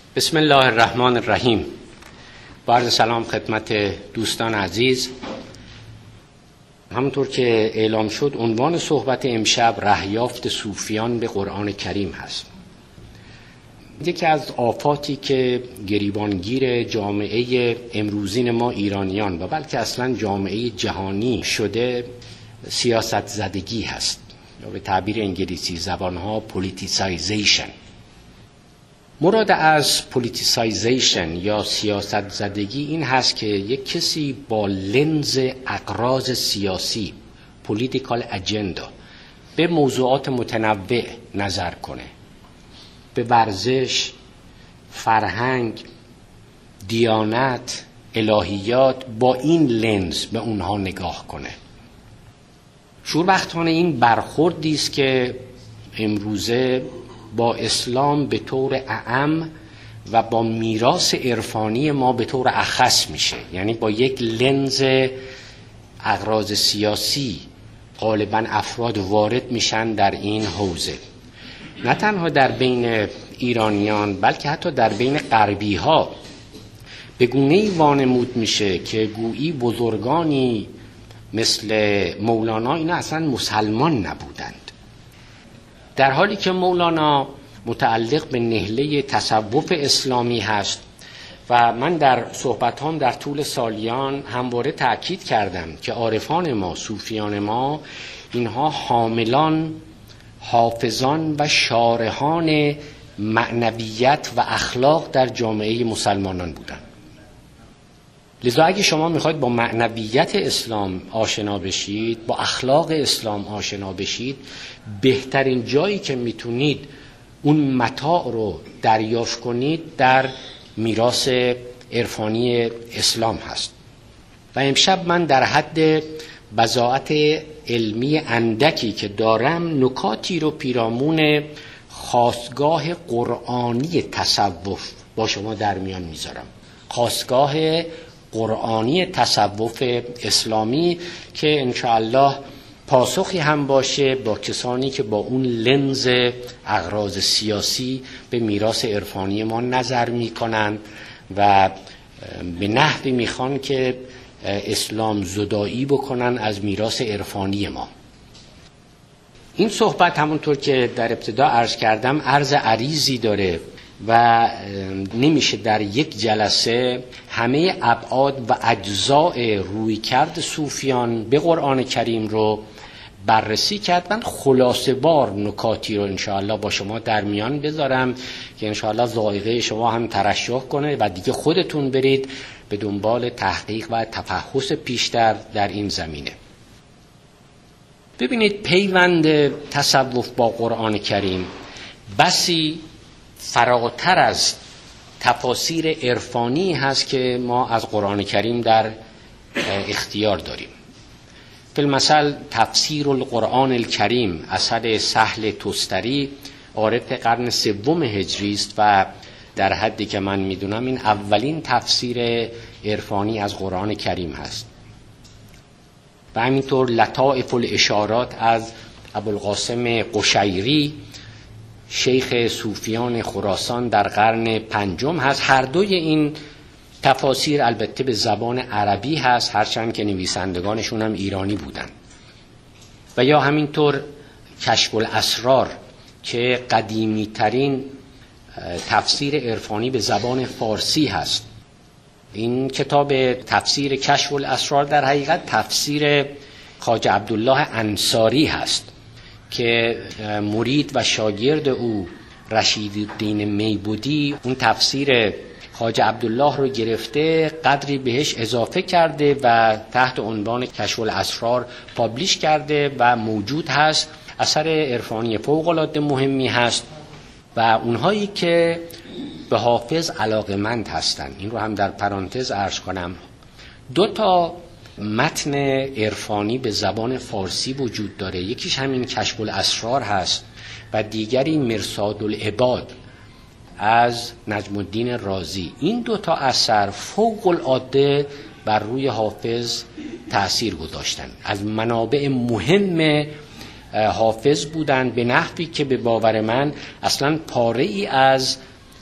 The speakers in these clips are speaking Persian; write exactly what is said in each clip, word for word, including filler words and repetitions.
بسم الله الرحمن الرحیم. با عرض سلام خدمت دوستان عزیز. همونطور که اعلام شد عنوان صحبت امشب رهیافت صوفیان به قرآن کریم هست. یکی از آفاتی که گریبانگیر جامعه امروزین ما ایرانیان و بلکه اصلا جامعه جهانی شده سیاست زدگی هست، یا به تعبیر انگلیسی زبانها پولیتیسایزیشن. مراد از پولیتیسایزیشن یا سیاست زدگی این هست که یک کسی با لنز اغراض سیاسی پولیتیکال اجندا به موضوعات متنوع نظر کنه، به ورزش، فرهنگ، دیانت، الهیات با این لنز به اونها نگاه کنه. شوربختانه این برخوردی است که امروزه با اسلام به طور اعم و با میراث عرفانی ما به طور اخص میشه، یعنی با یک لنز اغراض سیاسی غالبا افراد وارد میشن در این حوزه، نه تنها در بین ایرانیان بلکه حتی در بین غربی ها به گونه‌ای وانمود میشه که گویی بزرگانی مثل مولانا اینا اصلا مسلمان نبودند، در حالی که مولانا متعلق به نهله تصوف اسلامی هست. و من در صحبتام در طول سالیان همواره تأکید کردم که عارفان ما، صوفیان ما، اینها حاملان، حافظان و شارحان معنویت و اخلاق در جامعه مسلمانان بودند. لذا اگه شما میخواید با معنویت اسلام آشنا بشید، با اخلاق اسلام آشنا بشید، بهترین جایی که میتونید اون متاع رو دریافت کنید در میراث عرفانی اسلام هست. و امشب من در حد بضاعت علمی اندکی که دارم نکاتی رو پیرامون خاستگاه قرآنی تصوف با شما در میان میذارم. خاستگاه قرآنی تصوف اسلامی که انشاءالله پاسخی هم باشه با کسانی که با اون لنز اغراض سیاسی به میراث عرفانی ما نظر میکنن و به نحوی میخوان که اسلام زدایی بکنن از میراث عرفانی ما. این صحبت همونطور که در ابتدا عرض کردم عرض عریضی داره و نمیشه در یک جلسه همه ابعاد و اجزاء رویکرد صوفیان به قرآن کریم رو بررسی کرد. من خلاصه بار نکاتی رو انشاءالله با شما در میان بذارم که انشاءالله ذائقه شما هم ترشح کنه و دیگه خودتون برید به دنبال تحقیق و تفحص پیشتر در این زمینه. ببینید پیوند تصوف با قرآن کریم بسی فراتر از تفاسیر عرفانی هست که ما از قرآن کریم در اختیار داریم. فی المثل تفسیر القرآن الکریم اثر سهل تستری عارف قرن سوم هجری است و در حدی که من میدونم این اولین تفسیر عرفانی از قرآن کریم هست. و همینطور لطائف الاشارات از ابوالقاسم قشیری شیخ صوفیان خراسان در قرن پنجم هست. هر دوی این تفاسیر البته به زبان عربی هست، هرچند که نویسندگانشون هم ایرانی بودن. و یا همینطور کشف الاسرار که قدیمی ترین تفسیر عرفانی به زبان فارسی هست. این کتاب تفسیر کشف الاسرار در حقیقت تفسیر خواجه عبدالله انصاری هست که مرید و شاگرد او رشیدالدین میبودی اون تفسیر خواجه عبدالله رو گرفته، قدری بهش اضافه کرده و تحت عنوان کشف الاسرار پابلیش کرده و موجود هست. اثر عرفانی فوق‌العاده مهمی هست و اونهایی که به حافظ علاقمند هستن، این رو هم در پرانتز عرض کنم، دو تا متن عرفانی به زبان فارسی وجود داره. یکیش همین کشف الاسرار هست و دیگری مرصاد العباد از نجم الدین رازی. این دو تا اثر فوق العاده بر روی حافظ تأثیر گذاشتن، از منابع مهم حافظ بودن، به نحوی که به باور من اصلا پاره ای از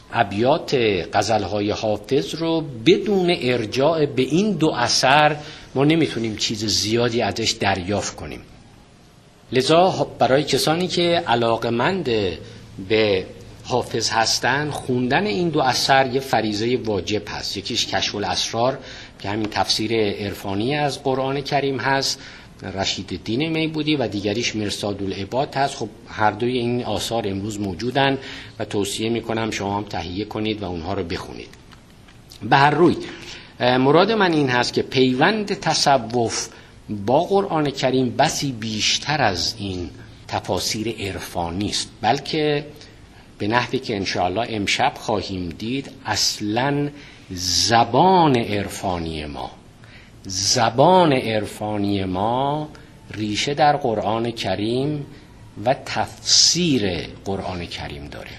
ابیات غزل‌های حافظ رو بدون ارجاع به این دو اثر ما نمیتونیم چیز زیادی ازش دریافت کنیم. لذا برای کسانی که علاقه‌مند به حافظ هستن، خوندن این دو اثر یه فریضه واجب هست. یکیش کشف الاسرار که همین تفسیر عرفانی از قرآن کریم هست، رشید الدین میبودی، و دیگریش مرصاد العباد هست. خب هر دوی این آثار امروز موجودن و توصیه میکنم شما هم تهیه کنید و اونها رو بخونید. به هر روی مراد من این هست که پیوند تصوف با قرآن کریم بسی بیشتر از این تفاسیر عرفانی است، بلکه به نحوی که انشاءالله امشب خواهیم دید اصلاً زبان عرفانی ما زبان عرفانی ما ریشه در قرآن کریم و تفسیر قرآن کریم داره.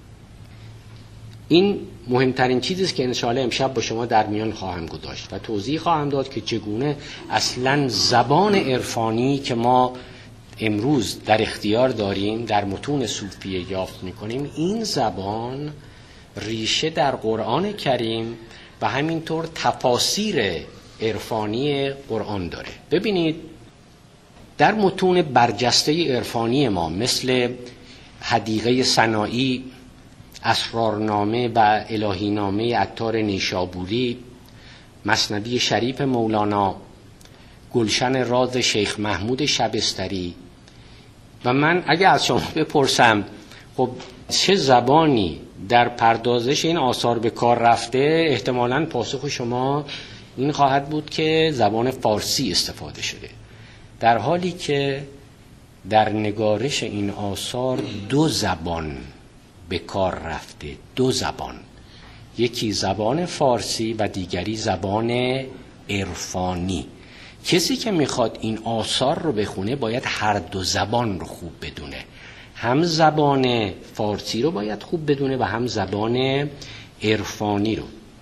این مهمترین چیزی است که انشاءالله امشب با شما در میان خواهم گذاشت و توضیح خواهم داد که چگونه اصلاً زبان عرفانی که ما امروز در اختیار داریم، در متون صوفیه یافت میکنیم، این زبان ریشه در قرآن کریم و همینطور تفاسیر عرفانی قرآن داره. ببینید در متون برجسته عرفانی ما مثل حدیقه سنایی، اسرارنامه و الهینامه عطار نیشابوری، مثنوی شریف مولانا، گلشن راز شیخ محمود شبستری، و من اگه از شما بپرسم خب چه زبانی در پردازش این آثار به کار رفته، احتمالاً پاسخ شما این خواهد بود که زبان فارسی استفاده شده، در حالی که در نگارش این آثار دو زبان به کار رفته. دو زبان، یکی زبان فارسی و دیگری زبان عرفانی. کسی که میخواد این آثار رو بخونه باید هر دو زبان رو خوب بدونه، هم زبان فارسی رو باید خوب بدونه و هم زبان عرفانی رو.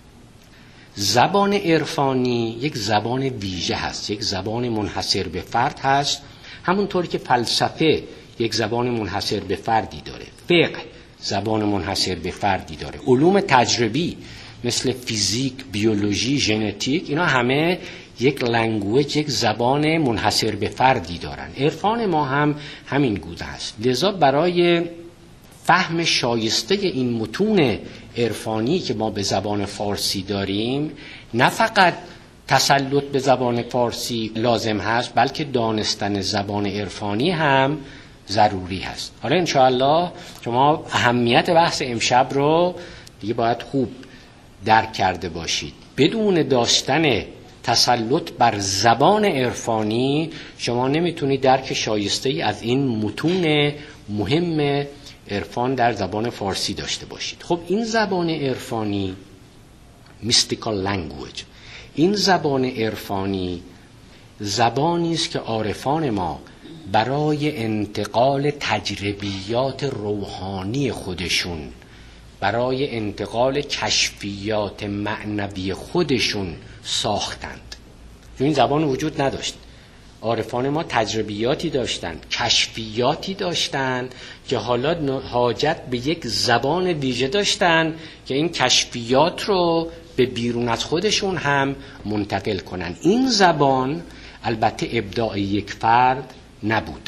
زبان عرفانی یک زبان ویژه هست، یک زبان منحصر به فرد هست، همونطور که فلسفه یک زبان منحصر به فردی داره، فقه زبان منحصر به فردی داره، علوم تجربی مثل فیزیک، بیولوژی، ژنتیک، اینا همه یک لنگویج، یک زبان منحصر به فردی دارن. عرفان ما هم همین گونه است. لذا برای فهم شایسته این متون عرفانی که ما به زبان فارسی داریم، نه فقط تسلط به زبان فارسی لازم هست، بلکه دانستن زبان عرفانی هم ضروری هست. حالا انشاءالله شما اهمیت بحث امشب رو دیگه باید خوب درک کرده باشید. بدون داشتن تسلط بر زبان عرفانی شما نمیتونید درک شایسته ای از این متون مهم عرفان در زبان فارسی داشته باشید. خب این زبان عرفانی mystical language، این زبان عرفانی زبانی است که عارفان ما برای انتقال تجربیات روحانی خودشون، برای انتقال کشفیات معنوی خودشون ساختند. چون این زبان وجود نداشت. عارفان ما تجربیاتی داشتند، کشفیاتی داشتند که حالا حاجت به یک زبان ویژه داشتند که این کشفیات رو به بیرون از خودشون هم منتقل کنن. این زبان البته ابداع یک فرد نبود،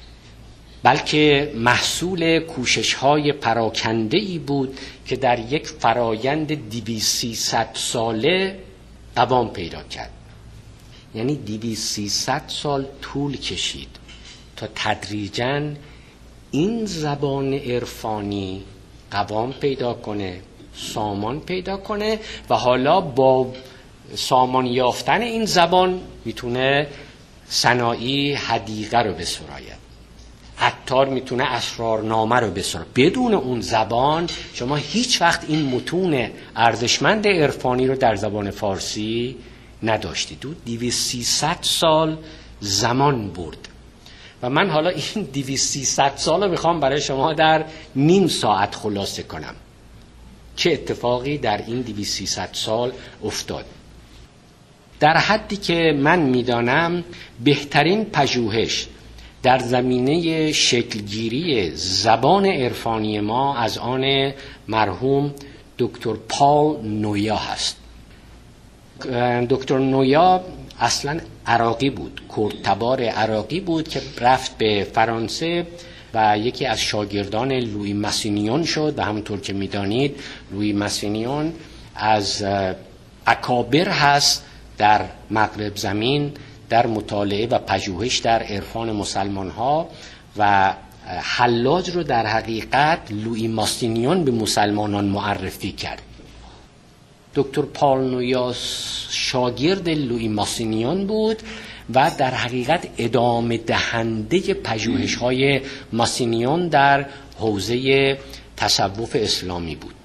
بلکه محصول کوشش‌های پراکنده‌ای بود که در یک فرایند دویست سیصد ساله دوام پیدا کرد. یعنی دویست سیصد سال طول کشید تا تدریجاً این زبان عرفانی قوام پیدا کنه، سامان پیدا کنه و حالا با سامان یافتن این زبان میتونه سنایی حدیقه رو بسراید، عطار میتونه اسرارنامه رو بسراید. بدون اون زبان شما هیچ وقت این متون ارزشمند عرفانی رو در زبان فارسی نداشتید. دویست سیصد سال زمان برد و من حالا این دویست سیصد سال رو میخوام برای شما در نیم ساعت خلاصه کنم. چه اتفاقی در این دویست سیصد سال افتاد؟ در حدی که من میدانم بهترین پژوهش در زمینه شکلگیری زبان عرفانی ما از آن مرحوم دکتر پال نویا هست. دکتر نویا اصلا عراقی بود، کردتبار عراقی بود که رفت به فرانسه و یکی از شاگردان لویی ماسینیون شد و همونطور که میدانید لویی ماسینیون از اکابر هست در مغرب زمین در مطالعه و پژوهش در عرفان مسلمان ها و حلاج رو در حقیقت لویی ماسینیون به مسلمانان معرفی کرد. دکتر پال نویا شاگرد لویی ماسینیون بود و در حقیقت ادامه دهنده پژوهش های ماسینیون در حوزه تصوف اسلامی بود.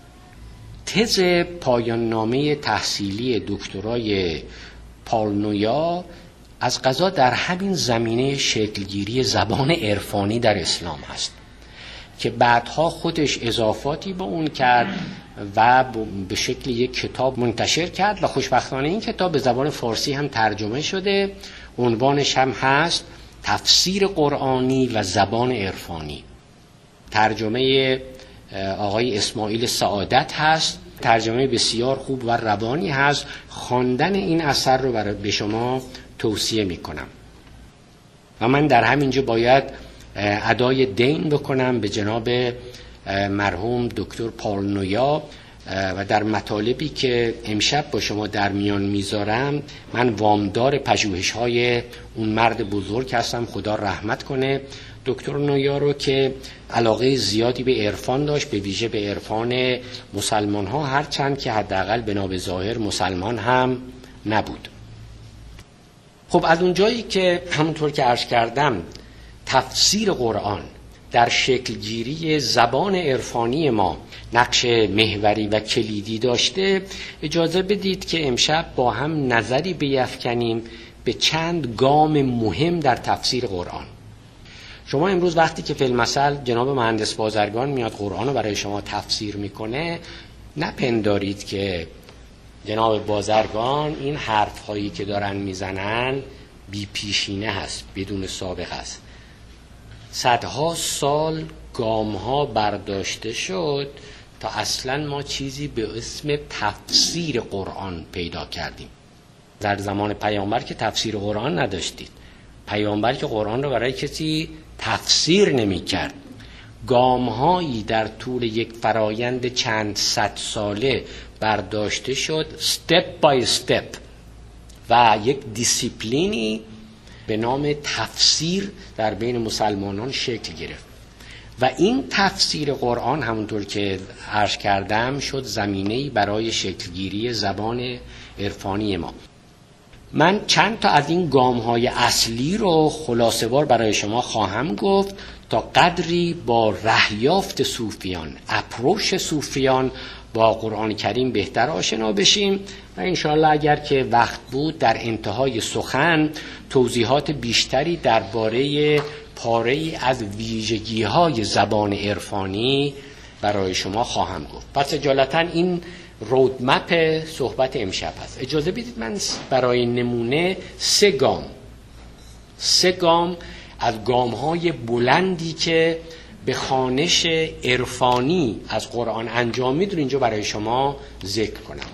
تز پایان نامه تحصیلی دکترای پال نویا از قضا در همین زمینه شکلگیری زبان عرفانی در اسلام هست که بعدها خودش اضافاتی به اون کرد و به شکل یک کتاب منتشر کرد و خوشبختانه این کتاب به زبان فارسی هم ترجمه شده. عنوانش هم هست تفسیر قرآنی و زبان عرفانی. ترجمه آقای اسماعیل سعادت هست، ترجمه بسیار خوب و روانی هست. خواندن این اثر رو برای به شما توصیه می کنم و من در همینجا باید ادای دین بکنم به جناب مرحوم دکتر پال نویا و در مطالبی که امشب با شما در میان میذارم من وامدار پژوهش های اون مرد بزرگ هستم، خدا رحمت کنه دکتر نویا رو که علاقه زیادی به عرفان داشت، به ویژه به عرفان مسلمان ها، هرچند که حداقل بنا به ظاهر مسلمان هم نبود. خب از اونجایی که همونطور که عرض کردم تفسیر قرآن در شکلگیری زبان عرفانی ما نقش محوری و کلیدی داشته، اجازه بدید که امشب با هم نظری بیفکنیم به چند گام مهم در تفسیر قرآن. شما امروز وقتی که فی المثل جناب مهندس بازرگان میاد قرآن رو برای شما تفسیر میکنه، نپندارید که جناب بازرگان این حرف هایی که دارن میزنن بی پیشینه هست، بدون سابقه است. صدها سال گام ها برداشته شد تا اصلا ما چیزی به اسم تفسیر قرآن پیدا کردیم. در زمان پیامبر که تفسیر قرآن نداشتید، پیامبر که قرآن رو برای کسی تفسیر نمی کرد. گام هایی در طول یک فرایند چند صد ساله برداشته شد، step by step، و یک دیسیپلینی به نام تفسیر در بین مسلمانان شکل گرفت و این تفسیر قرآن همونطور که عرض کردم شد زمینه‌ای برای شکلگیری زبان عرفانی ما. من چند تا از این گام‌های اصلی رو خلاصه‌وار برای شما خواهم گفت تا قدری با رهیافت صوفیان، اپروش صوفیان با قرآن کریم بهتر آشنا بشیم و انشاءالله اگر که وقت بود در انتهای سخن توضیحات بیشتری درباره پاره‌ای از ویژگی‌های زبان عرفانی برای شما خواهم گفت. پس اجالتا این رودمپ صحبت امشب هست. اجازه بدید من برای نمونه سه گام سه گام از گام‌های بلندی که به خوانش عرفانی از قرآن انجام میدون اینجا برای شما ذکر کنم.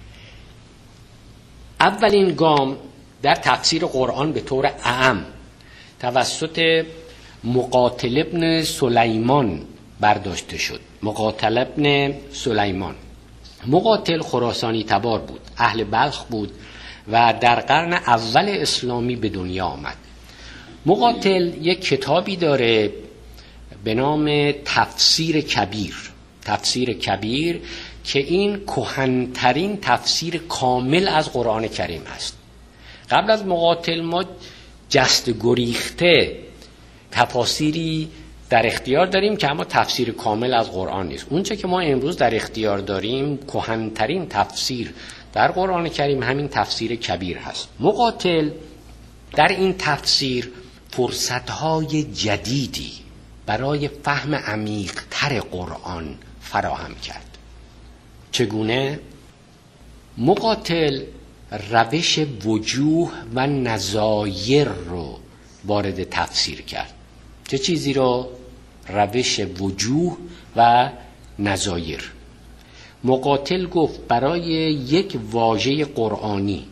اولین گام در تفسیر قرآن به طور اعم توسط مقاتل ابن سلیمان برداشته شد. مقاتل ابن سلیمان مقاتل خراسانی تبار بود، اهل بلخ بود و در قرن اول اسلامی به دنیا آمد. مقاتل یک کتابی داره به نام تفسیر کبیر تفسیر کبیر که این کهن‌ترین تفسیر کامل از قرآن کریم است. قبل از مقاتل ما جست گریخته تفاسیری در اختیار داریم که اما تفسیر کامل از قرآن نیست. اونچه که ما امروز در اختیار داریم کهن‌ترین تفسیر در قرآن کریم همین تفسیر کبیر هست. مقاتل در این تفسیر فرصت‌های جدیدی برای فهم عمیق‌تر قرآن فراهم کرد. چگونه؟ مقاتل روش وجوه و نظایر رو وارد تفسیر کرد. چه چیزی رو؟ روش وجوه و نظایر. مقاتل گفت برای یک واژه قرآنی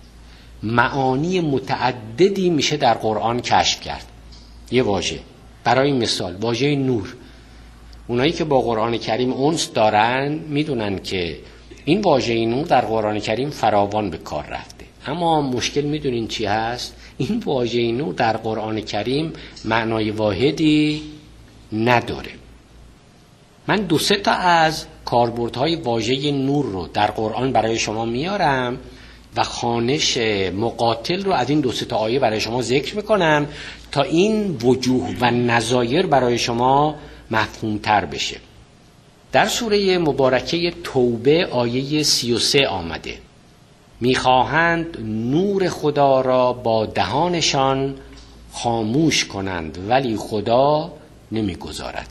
معانی متعددی میشه در قرآن کشف کرد. یه واژه، برای مثال واژه نور، اونایی که با قرآن کریم انس دارن میدونن که این واژه نور در قرآن کریم فراوان به کار رفته، اما مشکل میدونین چی هست؟ این واژه نور در قرآن کریم معنای واحدی نداره. من دو سه تا از کاربردهای واژه نور رو در قرآن برای شما میارم و خوانش مقاتل رو از این دو سه تا آیه برای شما ذکر میکنم تا این وجوه و نظایر برای شما مفهومتر بشه. در سوره مبارکه توبه آیه سی و سه آمده: میخواهند نور خدا را با دهانشان خاموش کنند ولی خدا نمیگذارد.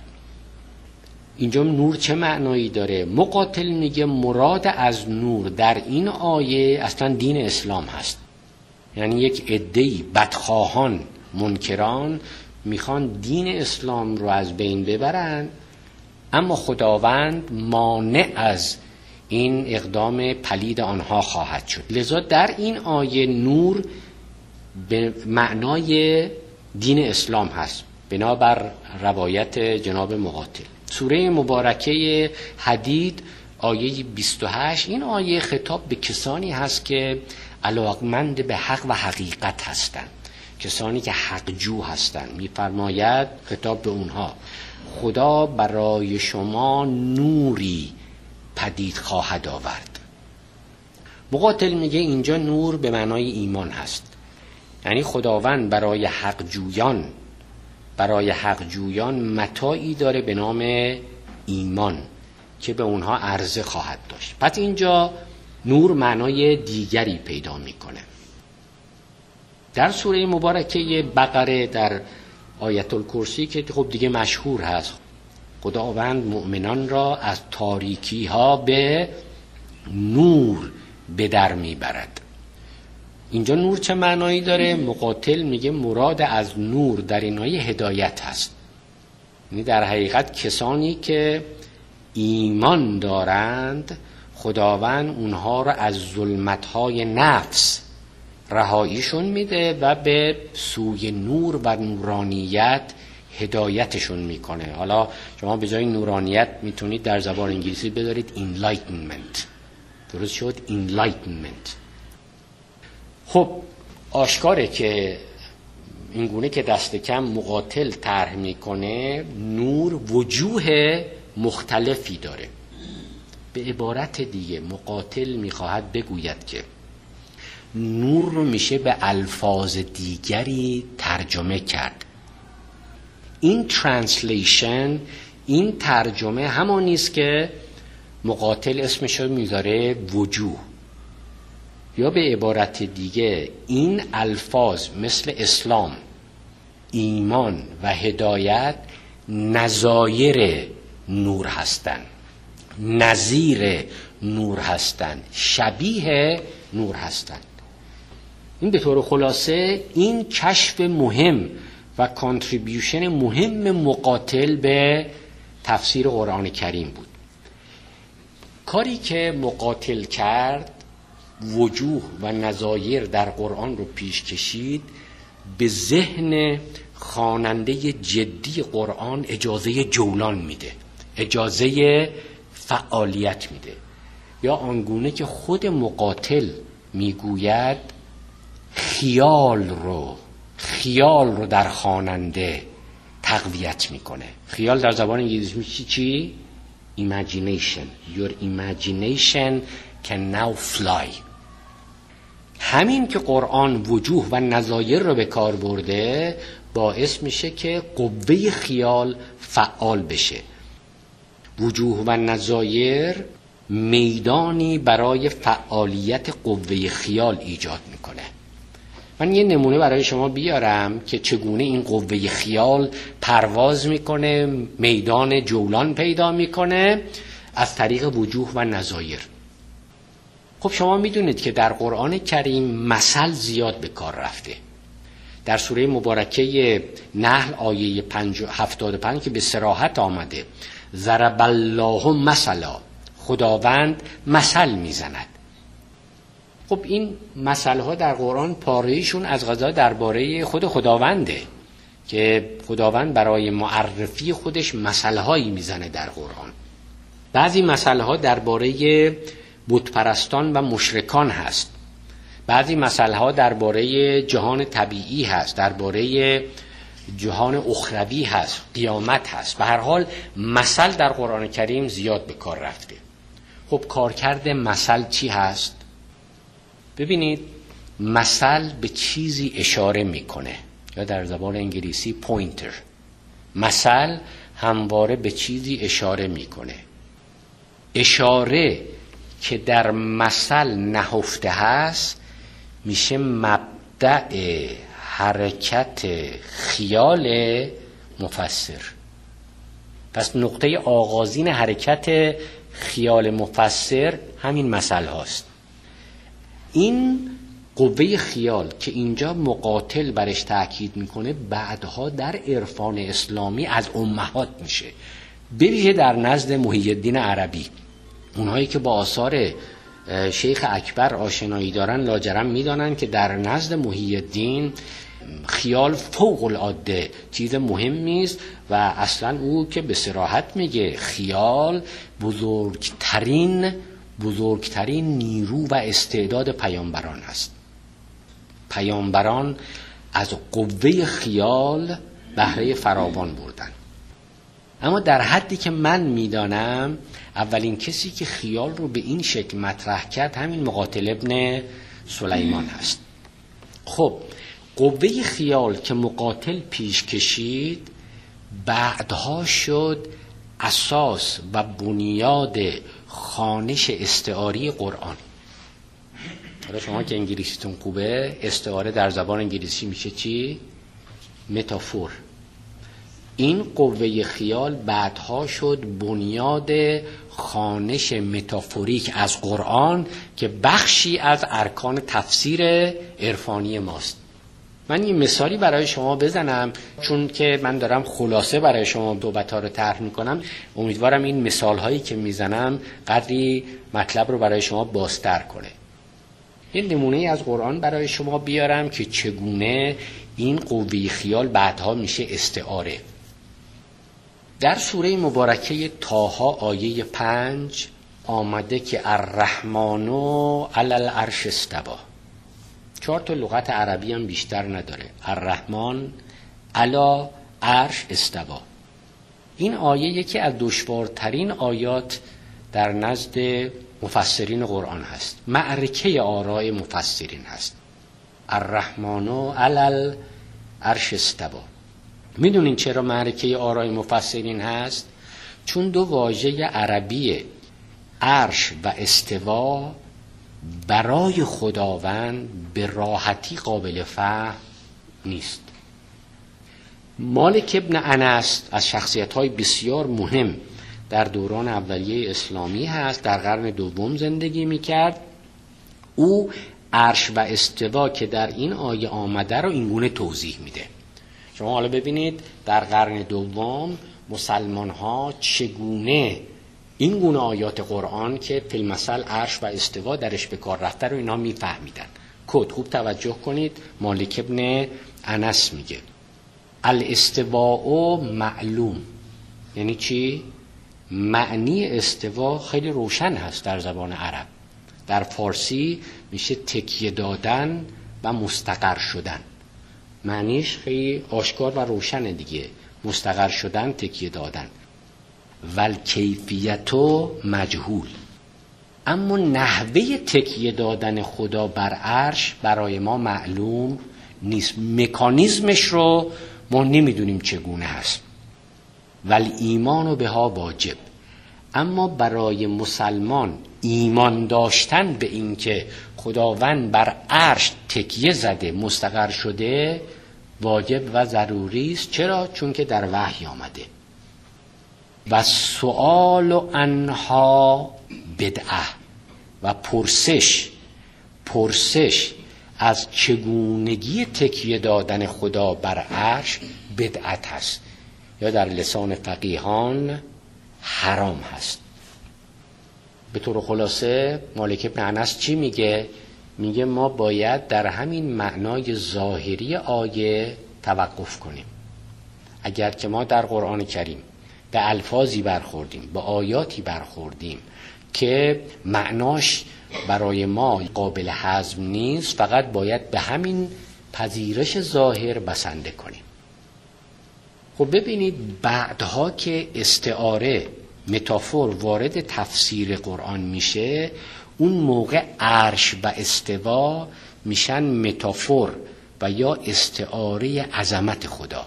اینجا نور چه معنایی داره؟ مقاتل میگه مراد از نور در این آیه اصلا دین اسلام هست. یعنی یک عده‌ای بدخواهان، منکران میخوان دین اسلام رو از بین ببرن، اما خداوند مانع از این اقدام پلید آنها خواهد شد. لذا در این آیه نور به معنای دین اسلام هست بنابر روایت جناب مقاتل. سوره مبارکه حدید آیه بیست و هشت، این آیه خطاب به کسانی هست که علاقمند به حق و حقیقت هستند، کسانی که حقجو هستند. میفرماید خطاب به اونها: خدا برای شما نوری پدید خواهد آورد. مقاتل میگه اینجا نور به معنای ایمان هست، یعنی خداوند برای حقجویان برای حقجویان متاعی داره به نام ایمان که به اونها عرضه خواهد داشت. پس اینجا نور معنای دیگری پیدا میکنه. در سوره مبارکه بقره در آیت الکرسی که خب دیگه مشهور هست، خداوند مؤمنان را از تاریکی ها به نور به در میبرد. اینجا نور چه معنایی داره؟ مقاتل میگه مراد از نور در این آیه هدایت هست. یعنی در حقیقت کسانی که ایمان دارند خداوند اونها را از ظلمت‌های نفس رهاییشون میده و به سوی نور و نورانیت هدایتشون میکنه. حالا شما به جای نورانیت میتونید در زبان انگلیسی بذارید enlightenment. درست شد؟ enlightenment. خب آشکاره که اینگونه که دست کم مقاتل طرح میکنه، نور وجوه مختلفی داره. به عبارت دیگه مقاتل میخواهد بگوید که نور رو میشه به الفاظ دیگری ترجمه کرد. این ترنسلیشن، این ترجمه همانیست که مقاتل اسمش رو میذاره وجوه. یا به عبارت دیگه این الفاظ مثل اسلام، ایمان و هدایت نظایر نور هستند، نظیر نور هستند، شبیه نور هستند. این به طور خلاصه این کشف مهم و کانتریبیوشن مهم مقاتل به تفسیر قرآن کریم بود. کاری که مقاتل کرد، وجوه و نظایر در قرآن رو پیش کشید، به ذهن خواننده جدی قرآن اجازه جولان میده، اجازه فعالیت میده. یا آنگونه که خود مقاتل میگوید خیال رو خیال رو در خواننده تقویت میکنه. خیال در زبان انگلیسی میشه چی؟ Imagination. Your imagination can now fly. همین که قرآن وجوه و نظایر رو به کار برده باعث میشه که قوه خیال فعال بشه. وجوه و نظایر میدانی برای فعالیت قوه خیال ایجاد میکنه. من یه نمونه برای شما بیارم که چگونه این قوه خیال پرواز میکنه، میدان جولان پیدا میکنه از طریق وجوه و نظایر. خب شما میدونید که در قرآن کریم مثل زیاد به کار رفته. در سوره مبارکه نحل آیه هفتاد و پنج که به صراحت آمده ضرب الله مثلا، خداوند مثل میزند. خب این مثل ها در قرآن پاره‌ایشون از قضا درباره خود خداونده که خداوند برای معرفی خودش مثل هایی میزنه در قرآن. بعضی مثل ها درباره بت پرستان و مشرکان هست، بعضی مثل ها درباره جهان طبیعی هست، درباره جهان اخروی هست، قیامت هست. به هر حال مثل در قرآن کریم زیاد به کار رفته. خب کارکرد مثل چی هست؟ ببینید، مثل به چیزی اشاره میکنه، یا در زبان انگلیسی پوینتر. مثل همواره به چیزی اشاره میکنه. اشاره که در مثل نهفته هست میشه مبدأ حرکت خیال مفسر. پس نقطه آغازین حرکت خیال مفسر همین مثل هاست. این قوه خیال که اینجا مقاتل برش تأکید میکنه بعدها در عرفان اسلامی از امهات میشه، به ویژه در نزد محی الدین عربی. اونهایی که با آثار شیخ اکبر آشنایی دارن لاجرم میدانن که در نزد محی الدین خیال فوق العاده چیز مهمی است و اصلا او که به صراحت میگه خیال بزرگترین بزرگترین نیرو و استعداد پیامبران است. پیامبران از قوه خیال بهره فراوان بردن. اما در حدی که من میدانم اولین کسی که خیال رو به این شکل مطرح کرد همین مقاتل ابن سلیمان هست. خب قوه خیال که مقاتل پیش کشید بعدها شد اساس و بنیاد خوانش استعاری قرآن. حالا شما که انگلیسیتون خوبه، استعاره در زبان انگلیسی میشه چی؟ متافور. این قوه خیال بعدها شد بنیاد خوانش متافوریک از قرآن که بخشی از ارکان تفسیر عرفانی ماست. من یه مثالی برای شما بزنم، چون که من دارم خلاصه برای شما صحبت‌ها رو طرح می‌کنم. امیدوارم این مثال‌هایی که میزنم قدری مطلب رو برای شما بازتر کنه. یه نمونه از قرآن برای شما بیارم که چگونه این قوه خیال بعدها میشه استعاره. در سوره مبارکه طه آیه پنج آمده که الرحمن علی العرش استوی. چهار تا لغت عربی هم بیشتر نداره. الرحمن علی عرش استوی. این آیه یکی از دشوارترین آیات در نزد مفسرین قرآن هست. معرکه آراء مفسرین هست. الرحمن علی العرش استوی. میدونین چرا معرکه آراء مفسرین هست؟ چون دو واژه عربی عرش و استوا برای خداوند به راحتی قابل فهم نیست. مالک ابن انس از شخصیت‌های بسیار مهم در دوران اولیه اسلامی هست، در قرن دوم زندگی می‌کرد. او عرش و استوا که در این آیه آمده رو اینگونه توضیح میده. شما حالا ببینید در قرن دوم مسلمان‌ها چگونه این گونه آیات قرآن که فی المثل عرش و استوا درش به کار رفته رو اینا میفهمیدن. کد خوب توجه کنید. مالک ابن انس میگه الاستواء معلوم. یعنی چی؟ معنی استوا خیلی روشن هست در زبان عرب. در فارسی میشه تکیه دادن و مستقر شدن. معنیش خیلی آشکار و روشنه دیگه. مستقر شدن، تکیه دادن. ول کیفیتو مجهول. اما نحوه تکیه دادن خدا بر عرش برای ما معلوم نیست. مکانیزمش رو ما نمیدونیم چگونه هست. ول ایمان بها واجب. اما برای مسلمان ایمان داشتن به این که خداوند بر عرش تکیه زده، مستقر شده، واجب و ضروری است. چرا؟ چون که در وحی آمده. و سؤال عنها بدعه. و پرسش پرسش از چگونگی تکیه دادن خدا بر عرش بدعت هست، یا در لسان فقیهان حرام هست. به طور خلاصه مالک ابن انس چی میگه؟ میگه ما باید در همین معنای ظاهری آیه توقف کنیم. اگر که ما در قرآن کریم به الفاظی برخوردیم، به آیاتی برخوردیم که معناش برای ما قابل هضم نیست، فقط باید به همین پذیرش ظاهر بسنده کنیم. خب ببینید بعدها که استعاره، متافور وارد تفسیر قرآن میشه، اون موقع عرش و استوا میشن متافور و یا استعاره عظمت خدا،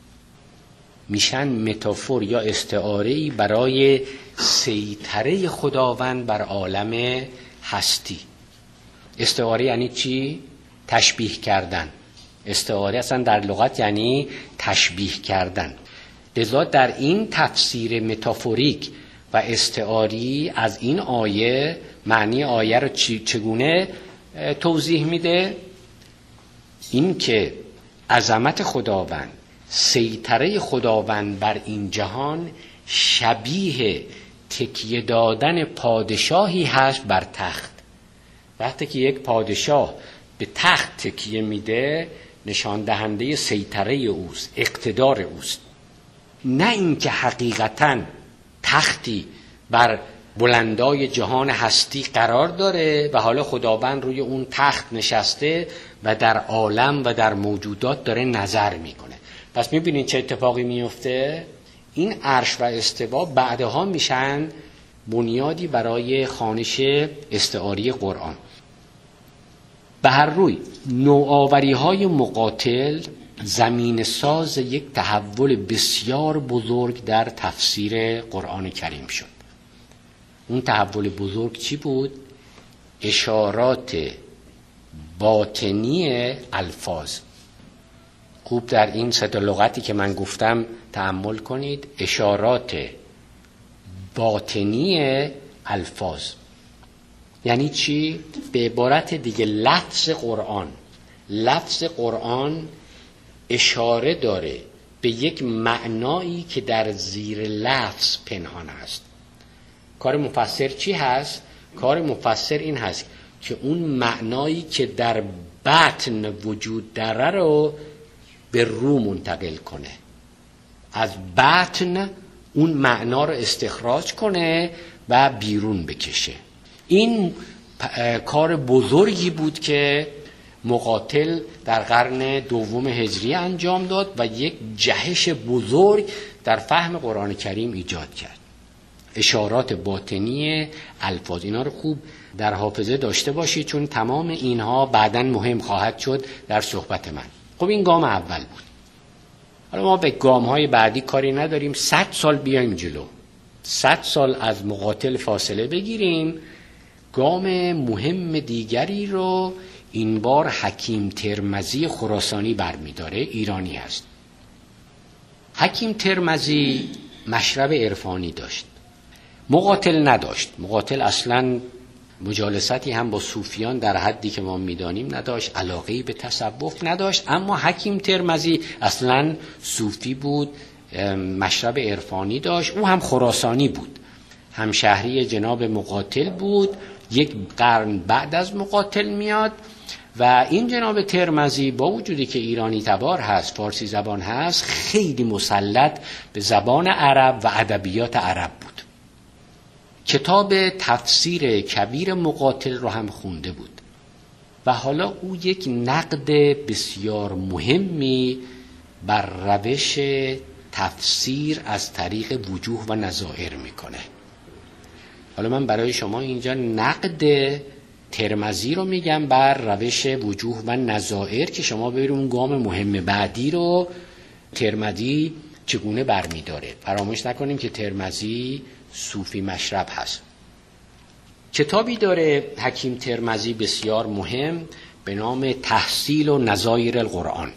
میشن متافور یا استعاره‌ای برای سیطره خداوند بر عالم هستی. استعاره یعنی چی؟ تشبیه کردن. استعاره اصلا در لغت یعنی تشبیه کردن. لذا در این تفسیر متافوریک و استعاری از این آیه معنی آیه رو چگونه توضیح میده؟ این که عظمت خداوند، سیطره خداوند بر این جهان شبیه تکیه دادن پادشاهی هست بر تخت. وقتی که یک پادشاه به تخت تکیه میده، نشان دهنده سیطره اوست، اقتدار اوست. نه اینکه حقیقتاً تختی بر بلندای جهان هستی قرار داره و حالا خداوند روی اون تخت نشسته و در عالم و در موجودات داره نظر میکنه. پس میبینید چه اتفاقی میفته؟ این عرش و استوا بعدها میشن بنیادی برای خوانش استعاری قرآن. به هر روی نوآوری های مقاتل زمین ساز یک تحول بسیار بزرگ در تفسیر قرآن کریم شد. اون تحول بزرگ چی بود؟ اشارات باطنی الفاظ. خوب در این سه تا لغتی که من گفتم تأمل کنید. اشارات باطنی الفاظ یعنی چی؟ به عبارت دیگه لفظ قرآن لفظ قرآن اشاره داره به یک معنایی که در زیر لفظ پنهان است. کار مفسر چی هست؟ کار مفسر این هست که اون معنایی که در بطن وجود داره رو به رو منتقل کنه، از بطن اون معنا رو استخراج کنه و بیرون بکشه. این کار بزرگی بود که مقاتل در قرن دوم هجری انجام داد و یک جهش بزرگ در فهم قرآن کریم ایجاد کرد. اشارات باطنی الفاظ، اینا رو خوب در حافظه داشته باشید چون تمام اینها بعداً مهم خواهد شد در صحبت من. خب این گام اول بود. حالا ما به گام‌های بعدی کاری نداریم. صد سال بیایم جلو، صد سال از مقاتل فاصله بگیریم. گام مهم دیگری رو این بار حکیم ترمذی خراسانی برمی‌داره، ایرانی هست. حکیم ترمذی مشرب عرفانی داشت، مقاتل نداشت. مقاتل اصلاً مجالستی هم با صوفیان در حدی که ما میدانیم نداشت، علاقه‌ای به تصوف نداشت. اما حکیم ترمذی اصلاً صوفی بود، مشرب عرفانی داشت. او هم خراسانی بود، همشهری جناب مقاتل بود، یک قرن بعد از مقاتل میاد. و این جناب ترمذی با وجودی که ایرانی تبار هست، فارسی زبان هست، خیلی مسلط به زبان عرب و ادبیات عرب بود. کتاب تفسیر کبیر مقاتل رو هم خونده بود و حالا او یک نقد بسیار مهمی بر روش تفسیر از طریق وجوه و نظائر میکنه. حالا من برای شما اینجا نقد ترمذی رو میگم بر روش وجوه و نظائر که شما ببینید اون گام مهم بعدی رو ترمذی چگونه برمیداره. فراموش نکنیم که ترمذی صوفی مشرب هست. کتابی داره حکیم ترمذی بسیار مهم به نام تحصیل و نظایر القرآن.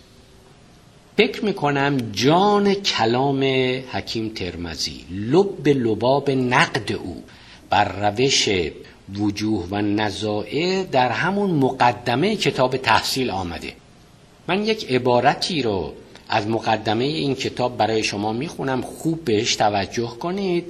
فکر میکنم جان کلام حکیم ترمذی، لب لباب نقد او بر روش وجوه و نظائر در همون مقدمه کتاب تحصیل آمده. من یک عبارتی رو از مقدمه این کتاب برای شما میخونم، خوب بهش توجه کنید.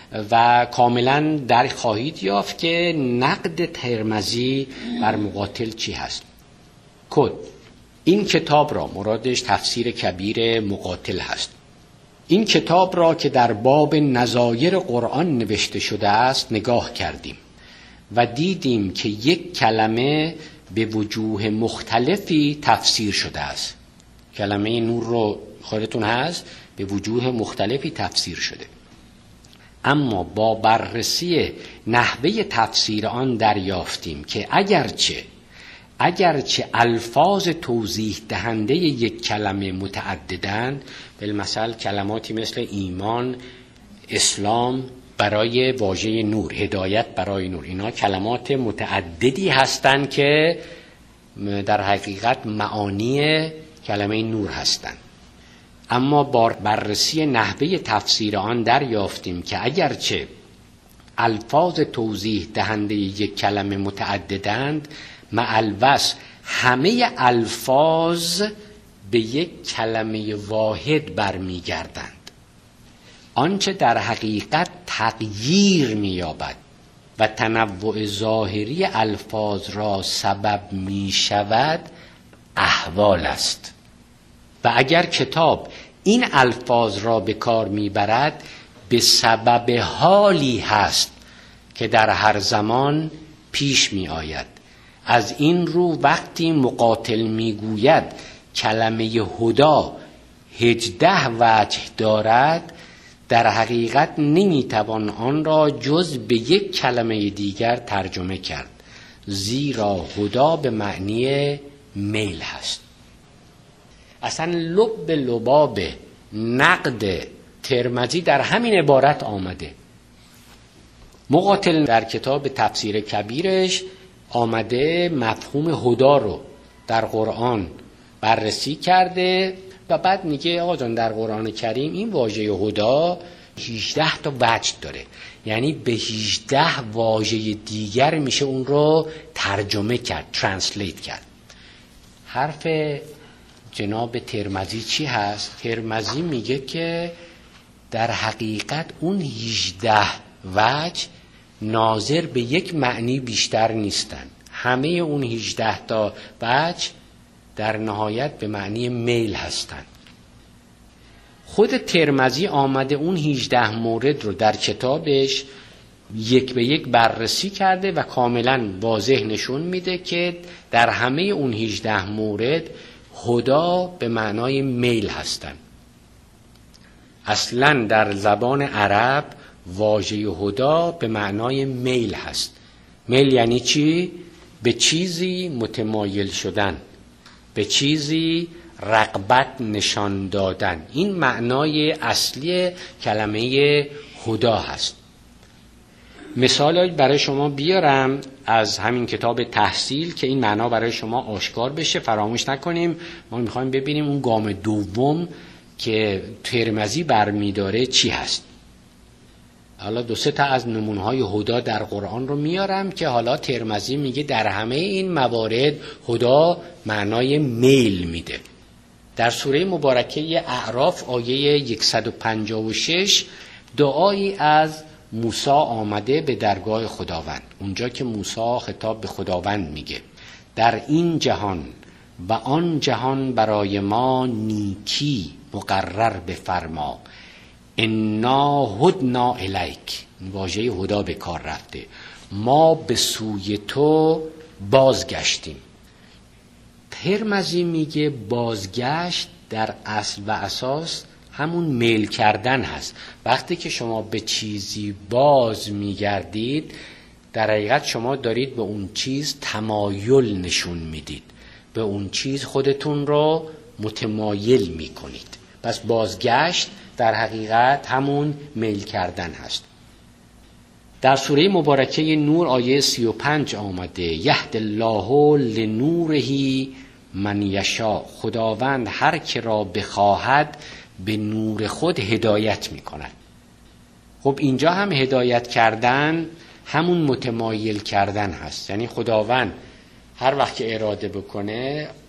و کاملا در خواهید یافت که نقد ترمذی بر مقاتل چی هست. کد این کتاب را، مرادش تفسیر کبیر مقاتل هست، این کتاب را که در باب نظایر قرآن نوشته شده است نگاه کردیم و دیدیم که یک کلمه به وجوه مختلفی تفسیر شده است. کلمه نور رو خودتون هست، به وجوه مختلفی تفسیر شده، اما با بررسی نحوه تفسیر آن دریافتیم که اگرچه اگرچه الفاظ توضیح دهنده یک کلمه متعددند، بالمثل کلماتی مثل ایمان، اسلام برای واژه نور، هدایت برای نور، اینا کلمات متعددی هستند که در حقیقت معانی کلمه نور هستند، اما با بررسی نحوه تفسیر آن دریافتیم که اگرچه الفاظ توضیح دهنده یک کلمه متعددند، مع الوصف همه الفاظ به یک کلمه واحد برمیگردند. آنچه در حقیقت تغییر می‌یابد و تنوع ظاهری الفاظ را سبب می‌شود احوال است و اگر کتاب این الفاظ را به کار می‌برد به سبب حالی هست که در هر زمان پیش می‌آید. از این رو وقتی مقاتل میگوید کلمه هدا هجده وجه دارد، در حقیقت نمیتوان آن را جز به یک کلمه دیگر ترجمه کرد، زیرا هدا به معنی میل هست. اصلا لب لباب نقد ترمذی در همین عبارت آمده. مقاتل در کتاب تفسیر کبیرش آمده مفهوم هدا رو در قرآن بررسی کرده و بعد میگه آقا جان در قرآن کریم این واژه هدا هجده تا وجه داره، یعنی به هجده واژه دیگر میشه اون رو ترجمه کرد، ترنسلیت کرد. حرف جناب ترمذی چی هست؟ ترمذی میگه که در حقیقت اون هجده وجه ناظر به یک معنی بیشتر نیستند، همه اون هجده تا وجه در نهایت به معنی میل هستند. خود ترمذی آمده اون هجده مورد رو در کتابش یک به یک بررسی کرده و کاملا واضح نشون میده که در همه اون هجده مورد هدا به معنای میل هستند. اصلا در زبان عرب واژه هدا به معنای میل هست. میل یعنی چی؟ به چیزی متمایل شدن، به چیزی رغبت نشان دادن. این معنای اصلی کلمه هدا هست. مثال برای شما بیارم از همین کتاب تحصیل که این معنا برای شما آشکار بشه. فراموش نکنیم ما میخوایم ببینیم اون گام دوم که ترمذی برمیداره چی هست. حالا دو سه تا از نمونه‌های هدا در قرآن رو میارم که حالا ترمذی میگه در همه این موارد هدا معنای میل میده. در سوره مبارکه اعراف آیه صد و پنجاه و شش دعایی از موسی آمده به درگاه خداوند، اونجا که موسی خطاب به خداوند میگه در این جهان و آن جهان برای ما نیکی مقرر بفرما، انا هدنا الیک. واژه هدا به کار رفته، ما به سوی تو بازگشتیم. ترمذی میگه بازگشت در اصل و اساس همون میل کردن هست. وقتی که شما به چیزی باز میگردید در حقیقت شما دارید به اون چیز تمایل نشون میدید، به اون چیز خودتون رو متمایل میکنید. پس بازگشت در حقیقت همون میل کردن هست. در سوره مبارکه نور آیه سی و پنج آمده یهد الله لنوره من یشاء. خداوند هر که را بخواهد به نور خود هدایت میکند. خب اینجا هم هدایت کردن همون متمایل کردن هست، یعنی خداوند هر وقت که اراده بکنه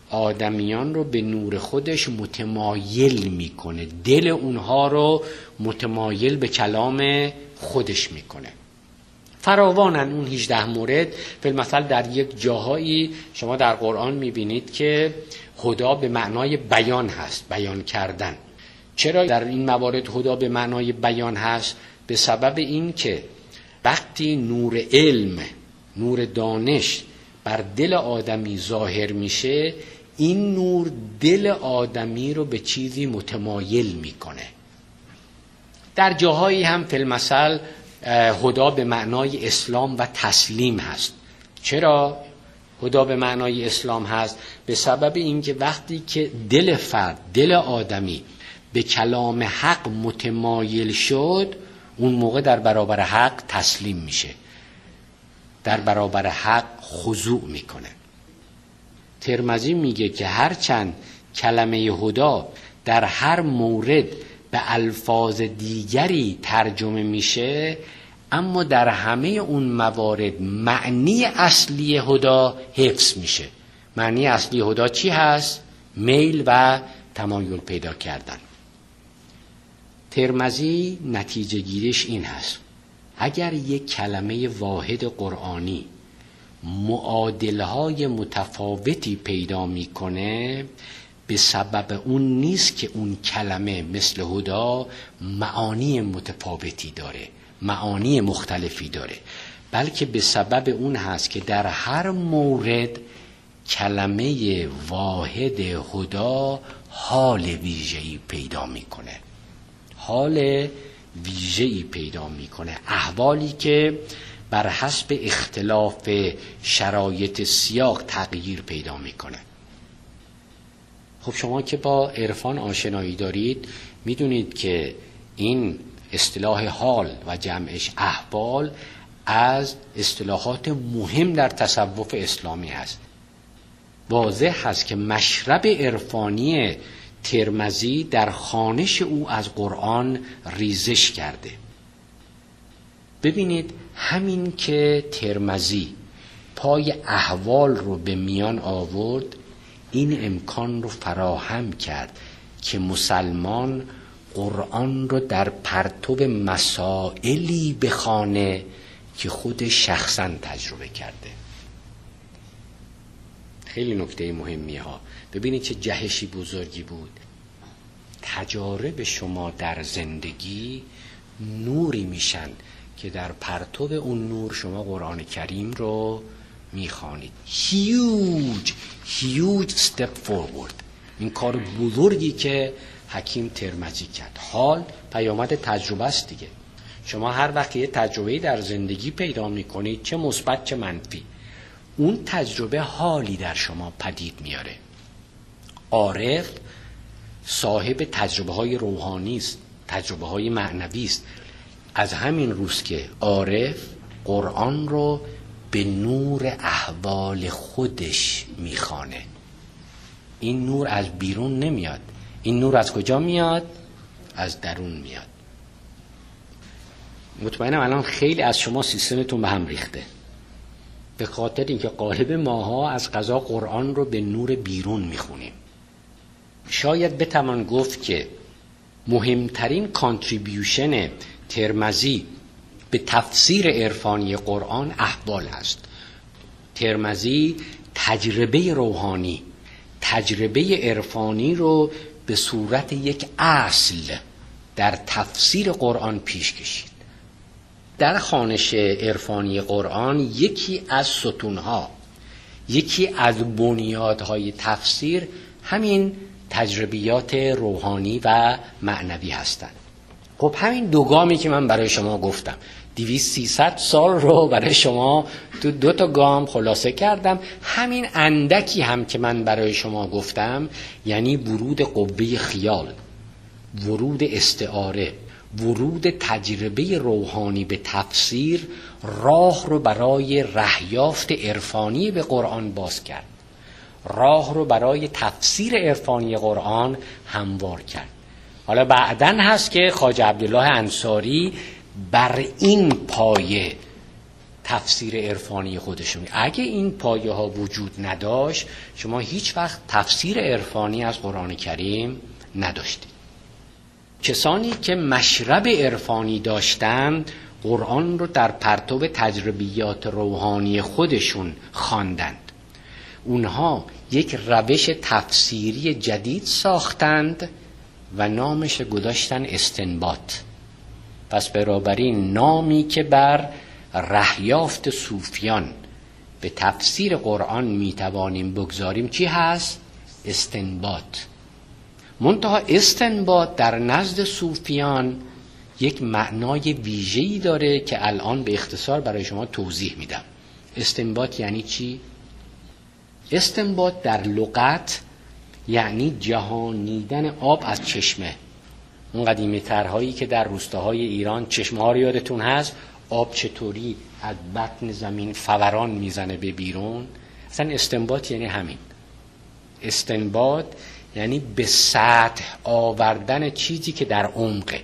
آدمیان رو به نور خودش متمایل میکنه، دل اونها رو متمایل به کلام خودش میکنه. فراوانن اون هجده مورد. بالمثل در یک جاهایی شما در قرآن میبینید که هدا به معنای بیان هست، بیان کردن. چرا در این موارد هدا به معنای بیان هست؟ به سبب این که وقتی نور علم، نور دانش بر دل آدمی ظاهر میشه، این نور دل آدمی رو به چیزی متمایل میکنه. در جاهایی هم فی المثل هدا به معنای اسلام و تسلیم هست. چرا هدا به معنای اسلام هست؟ به سبب اینکه وقتی که دل فرد، دل آدمی به کلام حق متمایل شد، اون موقع در برابر حق تسلیم میشه، در برابر حق خضوع میکنه. ترمذی میگه که هرچند کلمه هدا در هر مورد به الفاظ دیگری ترجمه میشه، اما در همه اون موارد معنی اصلی هدا حفظ میشه. معنی اصلی هدا چی هست؟ میل و تمایل پیدا کردن. ترمذی نتیجه گیریش این هست: اگر یک کلمه واحد قرآنی معادلهای متفاوتی پیدا میکنه، به سبب اون نیست که اون کلمه مثل هدا معانی متفاوتی داره، معانی مختلفی داره، بلکه به سبب اون هست که در هر مورد کلمه واحد هدا حال ویژه‌ای پیدا میکنه، حال ویژه‌ای پیدا میکنه، احوالی که بر حسب اختلاف شرایط سیاق تغییر پیدا میکنه. خب شما که با عرفان آشنایی دارید، میدونید که این اصطلاح حال و جمعش احوال از اصطلاحات مهم در تصوف اسلامی هست. واضح هست که مشرب عرفانی ترمذی در خوانش او از قرآن ریزش کرده. ببینید همین که ترمذی پای احوال رو به میان آورد، این امکان رو فراهم کرد که مسلمان قرآن رو در پرتو مسائلی بخوانه که خود شخصا تجربه کرده. خیلی نکته مهمی ها. ببینید چه جهشی بزرگی بود. تجارب شما در زندگی نوری میشن که در پرتو اون نور شما قرآن کریم رو میخوانید. huge huge step forward. این کار بزرگی که حکیم ترمذی کرد. حال پیامد تجربه است دیگه. شما هر وقت یه تجربه در زندگی پیدا میکنید، چه مثبت چه منفی، اون تجربه حالی در شما پدید میاره. عارف صاحب تجربه های روحانی است، تجربه های معنوی است. از همین روز که عارف قرآن رو به نور احوال خودش میخوانه. این نور از بیرون نمیاد. این نور از کجا میاد؟ از درون میاد. مطمئنم الان خیلی از شما سیستمتون به هم ریخته، به خاطر اینکه غالب ماها از قضا قرآن رو به نور بیرون میخونیم. شاید بتوان گفت که مهمترین کانتریبیوشن ترمذی به تفسیر عرفانی قرآن احوال است. ترمذی تجربه روحانی، تجربه عرفانی رو به صورت یک اصل در تفسیر قرآن پیش کشید. در خوانش عرفانی قرآن یکی از ستونها، یکی از بنیادهای تفسیر همین تجربیات روحانی و معنوی هستند. خب همین دو گامی که من برای شما گفتم، دویست سیصد سال رو برای شما تو دو تا گام خلاصه کردم. همین اندکی هم که من برای شما گفتم، یعنی ورود قوه خیال، ورود استعاره، ورود تجربه روحانی به تفسیر، راه رو برای رهیافت عرفانی به قرآن باز کرد، راه رو برای تفسیر عرفانی قرآن هموار کرد. حالا بعدن هست که خواجه عبدالله انصاری بر این پایه تفسیر عرفانی خودشون. اگه این پایه ها وجود نداشت شما هیچ وقت تفسیر عرفانی از قرآن کریم نداشتید. کسانی که مشرب عرفانی داشتن قرآن رو در پرتو تجربیات روحانی خودشون خواندند. اونها یک روش تفسیری جدید ساختند و نامش گذاشتن استنباط. پس بنابراین نامی که بر رهیافت صوفیان به تفسیر قرآن میتوانیم بگذاریم چی هست؟ استنباط. منتها استنباط در نزد صوفیان یک معنای ویژه‌ای داره که الان به اختصار برای شما توضیح میدم. استنباط یعنی چی؟ استنباط در لغت یعنی جهانیدن آب از چشمه. اون قدیمی ترهایی که در روستاهای ایران چشمه ها رو یادتون هست، آب چطوری از بطن زمین فوران میزنه به بیرون. اصلا استنباط یعنی همین. استنباط یعنی به سطح آوردن چیزی که در عمقه.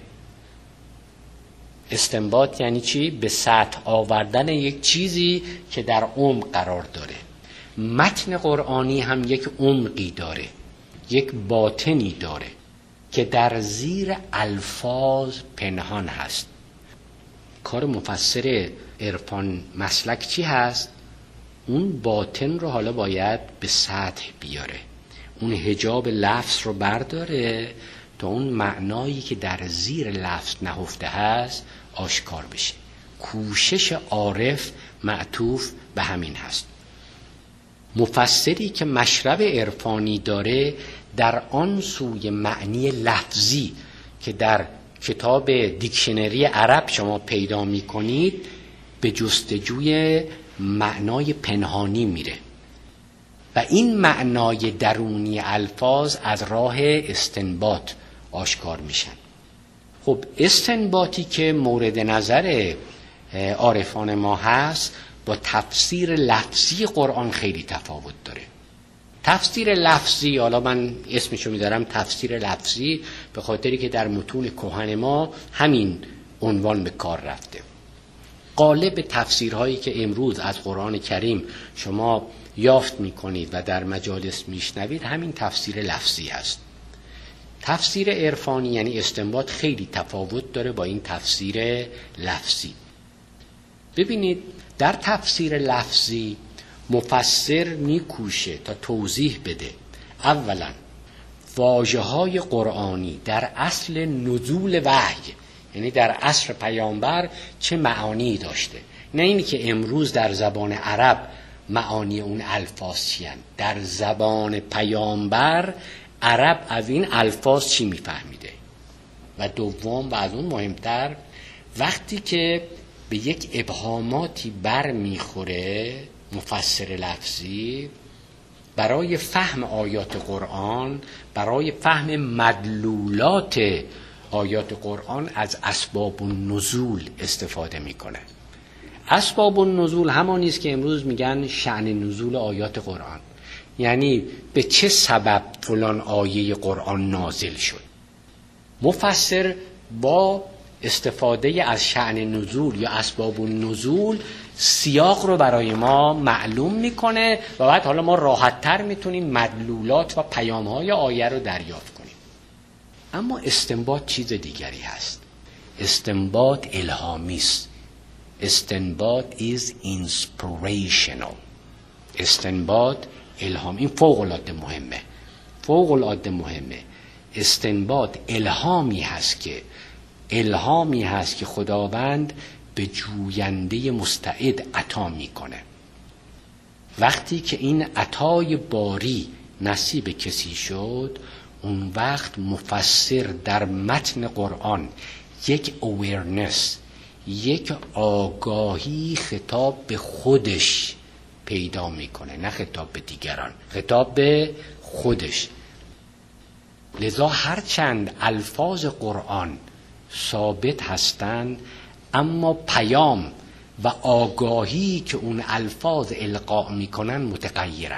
استنباط یعنی چی؟ به سطح آوردن یک چیزی که در عمق قرار داره. متن قرآنی هم یک عمقی داره، یک باطنی داره که در زیر الفاظ پنهان هست. کار مفسر عرفان مسلک چی هست؟ اون باطن رو حالا باید به سطح بیاره، اون حجاب لفظ رو برداره تا اون معنایی که در زیر لفظ نهفته هست آشکار بشه. کوشش عارف معطوف به همین هست. مفسری که مشرب عرفانی داره در آن سوی معنی لفظی که در کتاب دیکشنری عرب شما پیدا می کنید به جستجوی معنای پنهانی میره و این معنای درونی الفاظ از راه استنباط آشکار میشن. خب استنباطی که مورد نظر عارفان ما هست با تفسیر لفظی قرآن خیلی تفاوت داره. تفسیر لفظی، حالا من اسمشو میذارم تفسیر لفظی به خاطری که در متون کهن ما همین عنوان به کار رفته. غالب تفسیرهایی که امروز از قرآن کریم شما یافت میکنید و در مجالس میشنوید همین تفسیر لفظی است. تفسیر عرفانی یعنی استنباط خیلی تفاوت داره با این تفسیر لفظی. ببینید در تفسیر لفظی مفسر میکوشه تا توضیح بده اولا واژه‌های قرآنی در اصل نزول وحی، یعنی در عصر پیامبر چه معانی داشته، نه اینی که امروز در زبان عرب معانی اون الفاظ چیان. در زبان پیامبر عرب از این الفاظ چی میفهمیده. و دوم و از اون مهمتر وقتی که به یک ابهاماتی بر میخوره مفسر لفظی برای فهم آیات قرآن، برای فهم مدلولات آیات قرآن از اسباب النزول استفاده میکنه. اسباب النزول همانی است که امروز میگن شأن نزول آیات قرآن، یعنی به چه سبب فلان آیه قرآن نازل شد. مفسر با استفاده از شأن نزول یا اسباب النزول سیاق رو برای ما معلوم میکنه و بعد حالا ما راحت‌تر میتونیم مدلولات و پیام‌های آیه رو دریافت کنیم. اما استنباط چیز دیگری هست. استنباط الهامی است. استنباط is inspirational. استنباط الهام، این فوق العاده مهمه. فوق العاده مهمه. استنباط الهامی هست که الهامی هست که خداوند به جوینده مستعد عطا میکنه. وقتی که این عطای باری نصیب کسی شد اون وقت مفسر در متن قرآن یک awareness، یک آگاهی خطاب به خودش پیدا میکنه، نه خطاب به دیگران، خطاب به خودش. لذا هرچند الفاظ قرآن ثابت هستند اما پیام و آگاهی که اون الفاظ القا میکنن متغیرن.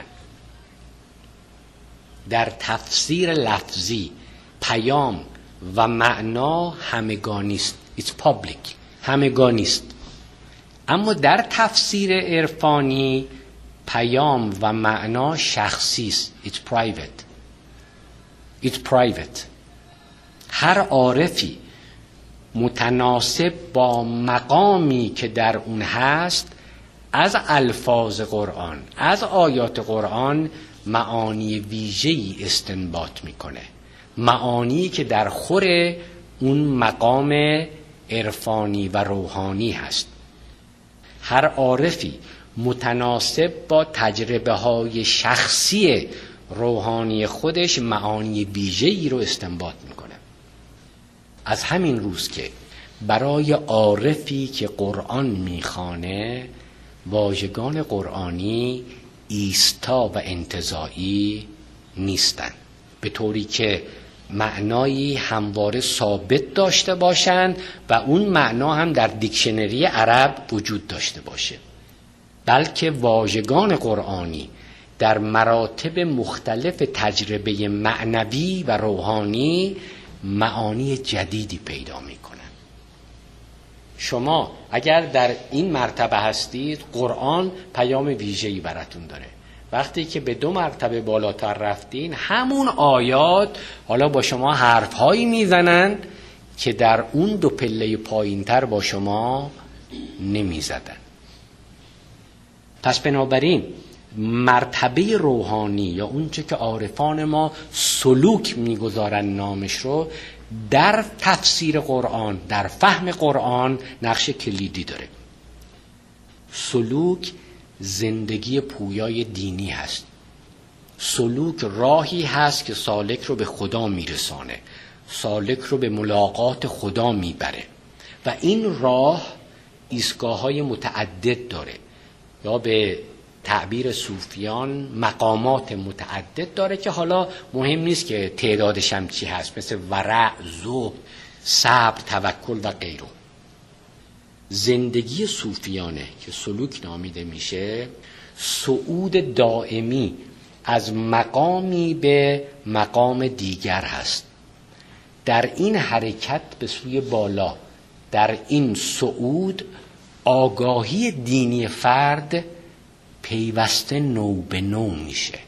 در تفسیر لفظی پیام و معنا همگانیست. It's public. همگانیست. اما در تفسیر عرفانی پیام و معنا شخصی است. It's private. It's private. هر عارفی متناسب با مقامی که در اون هست از الفاظ قرآن، از آیات قرآن معانی ویژه‌ای استنباط میکنه، معانی که در خور اون مقام عرفانی و روحانی هست. هر عارفی متناسب با تجربه های شخصی روحانی خودش معانی ویژه‌ای رو استنباط میکنه. از همین روز که برای عارفی که قرآن میخوانه واژگان قرآنی ایستا و انتزاعی نیستن، به طوری که معنایی همواره ثابت داشته باشند و اون معنا هم در دیکشنری عرب وجود داشته باشه، بلکه واژگان قرآنی در مراتب مختلف تجربه معنوی و روحانی معانی جدیدی پیدا میکنن. شما اگر در این مرتبه هستید قرآن پیام ویژه‌ای براتون داره. وقتی که به دو مرتبه بالاتر رفتین همون آیات حالا با شما حرفهایی میزنن که در اون دو پله پایینتر با شما نمیزدن. پس بنابراین مرتبه روحانی یا اونچه که عارفان ما سلوک میگذارن نامش رو، در تفسیر قرآن، در فهم قرآن نقش کلیدی داره. سلوک زندگی پویای دینی هست. سلوک راهی هست که سالک رو به خدا میرسانه، سالک رو به ملاقات خدا میبره و این راه ایستگاه‌های متعدد داره، یا به تعبیر صوفیان مقامات متعدد داره که حالا مهم نیست که تعدادش هم چی هست، مثل ورع، زهد، صبر، توکل و غیره. زندگی صوفیانه که سلوک نامیده میشه صعود دائمی از مقامی به مقام دیگر هست. در این حرکت به سوی بالا، در این صعود، آگاهی دینی فرد پیوسته نو به نو میشه.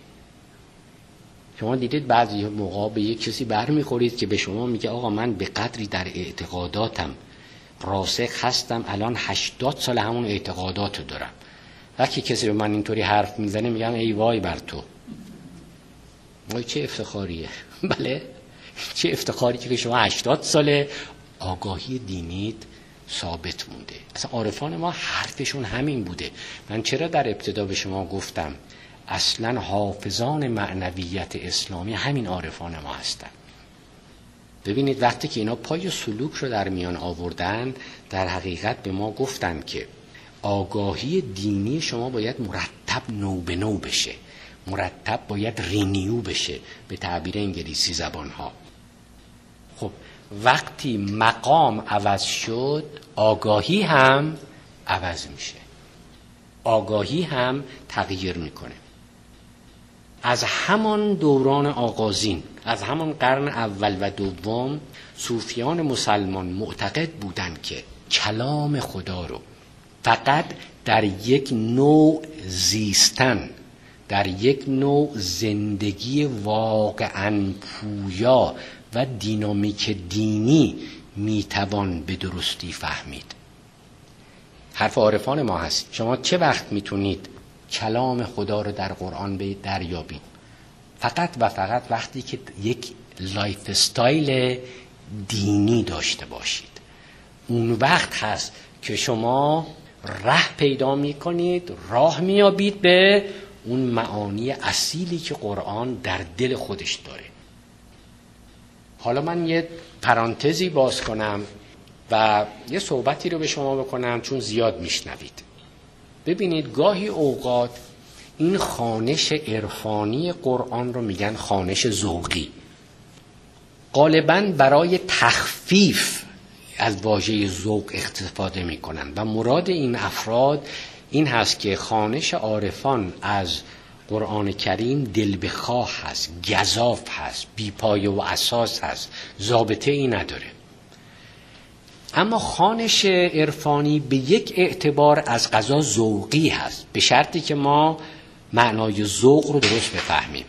شما دیدید بعضی موقع به یک کسی برمیخورید که به شما میگه آقا من به قدری در اعتقاداتم راسخ هستم، الان هشتاد سال همون اعتقاداتو دارم. وقتی کسی به من اینطوری حرف میزنه میگم ای وای بر تو. وای چه افتخاریه. بله چه افتخاری که شما هشتاد ساله آگاهی دینیت ثابت مونده. اصلا عارفان ما حرفشون همین بوده. من چرا در ابتدا به شما گفتم اصلا حافظان معنویت اسلامی همین عارفان ما هستن. ببینید وقتی که اینا پای سلوک رو در میان آوردن، در حقیقت به ما گفتن که آگاهی دینی شما باید مرتب نو به نو بشه، مرتب باید رینیو بشه به تعبیر انگلیسی زبان ها. خب وقتی مقام عوض شد آگاهی هم عوض میشه، آگاهی هم تغییر میکنه. از همان دوران آغازین، از همان قرن اول و دوم، صوفیان مسلمان معتقد بودند که کلام خدا رو فقط در یک نوع زیستن، در یک نوع زندگی واقعاً پویا و دینامیک دینی میتوان به درستی فهمید. حرف عارفان ما هست. شما چه وقت میتونید کلام خدا رو در قرآن به دریابید؟ فقط و فقط وقتی که یک لایف استایل دینی داشته باشید. اون وقت هست که شما راه پیدا میکنید، راه میابید به اون معانی اصیلی که قرآن در دل خودش داره. حالا من یه پرانتزی باز کنم و یه صحبتی رو به شما بکنم چون زیاد میشنوید. ببینید گاهی اوقات این خوانش عرفانی قرآن رو میگن خوانش ذوقی. غالباً برای تخفیف از واژه ذوق استفاده میکنن و مراد این افراد این هست که خوانش عارفان از قرآن کریم دل بخواه هست، گزاف هست، بی پایه و اساس هست، ضابطه ای نداره. اما خوانش عرفانی به یک اعتبار از قضا ذوقی هست، به شرطی که ما معنای ذوق رو درست بفهمیم.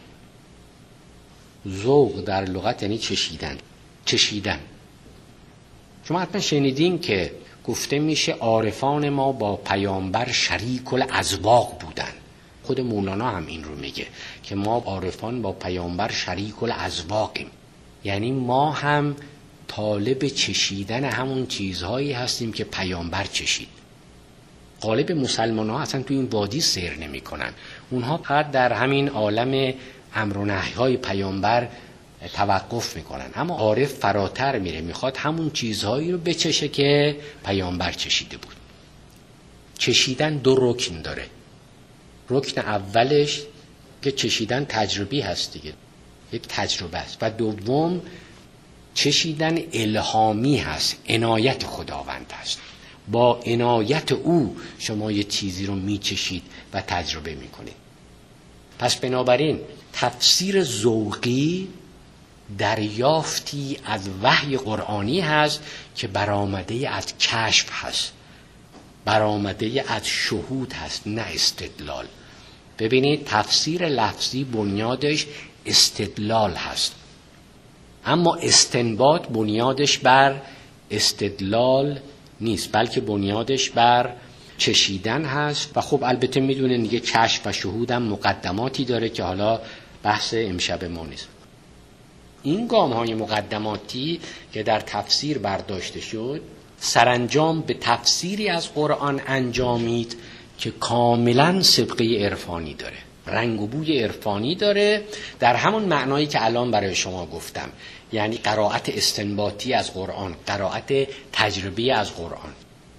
ذوق در لغت یعنی چشیدن. چشیدن شما حتما شنیدین که گفته میشه عارفان ما با پیامبر شریک الاذواق بودن. خود مولانا هم این رو میگه که ما عارفان با پیامبر شریک الاذواقیم، یعنی ما هم طالب چشیدن همون چیزهایی هستیم که پیامبر چشید. غالب مسلمان ها اصلا توی این وادی سیر نمی کنن، اونها فقط در همین عالم امر و نهی های پیامبر توقف میکنن. اما عارف فراتر میره، میخواد همون چیزهایی رو بچشه که پیامبر چشیده بود. چشیدن دو رکن داره. رکن اولش که چشیدن تجربی هست دیگه، یک تجربه است، و دوم چشیدن الهامی هست، عنایت خداوند هست. با عنایت او شما یه چیزی رو میچشید و تجربه میکنید. پس بنابراین تفسیر ذوقی دریافتی از وحی قرآنی هست که برآمده از کشف هست، برآمده از شهود هست، نه استدلال. ببینید تفسیر لفظی بنیادش استدلال هست، اما استنباط بنیادش بر استدلال نیست، بلکه بنیادش بر چشیدن هست. و خب البته میدونن دیگه کشف و شهود هم مقدماتی داره که حالا بحث امشب ما نیست. این گام های مقدماتی که در تفسیر برداشته شد سرانجام به تفسیری از قرآن انجامید که کاملا سبقه عرفانی داره، رنگ و بوی عرفانی داره، در همون معنایی که الان برای شما گفتم، یعنی قرائت استنباطی از قرآن، قرائت تجربی از قرآن.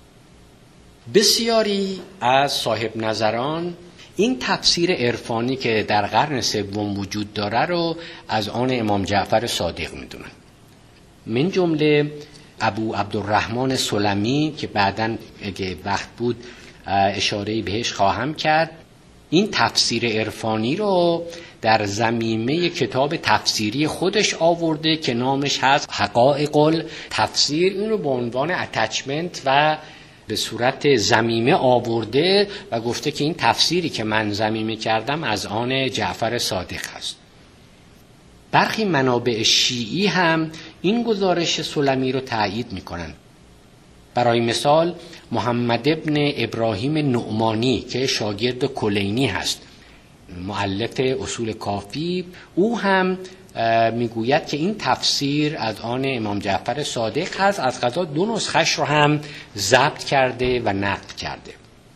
بسیاری از صاحب نظران این تفسیر عرفانی که در قرن سوم وجود داره رو از آن امام جعفر صادق میدونن. من جمله ابو عبدالرحمن سلمی که بعداً اگه وقت بود اشاره‌ای بهش خواهم کرد، این تفسیر عرفانی رو در ضمیمه کتاب تفسیری خودش آورده که نامش هست حقائق التفسیر. این رو به عنوان اتچمنت و به صورت ضمیمه آورده و گفته که این تفسیری که من ضمیمه کردم از آن جعفر صادق هست. برخی منابع شیعی هم این گزارش سلمی رو تایید میکنن. برای مثال محمد ابن ابراهیم نعمانی که شاگرد کلینی هست، مؤلف اصول کافی، او هم میگوید که این تفسیر از آن امام جعفر صادق هست. از قضا دو نسخش رو هم ضبط کرده و نقل کرده.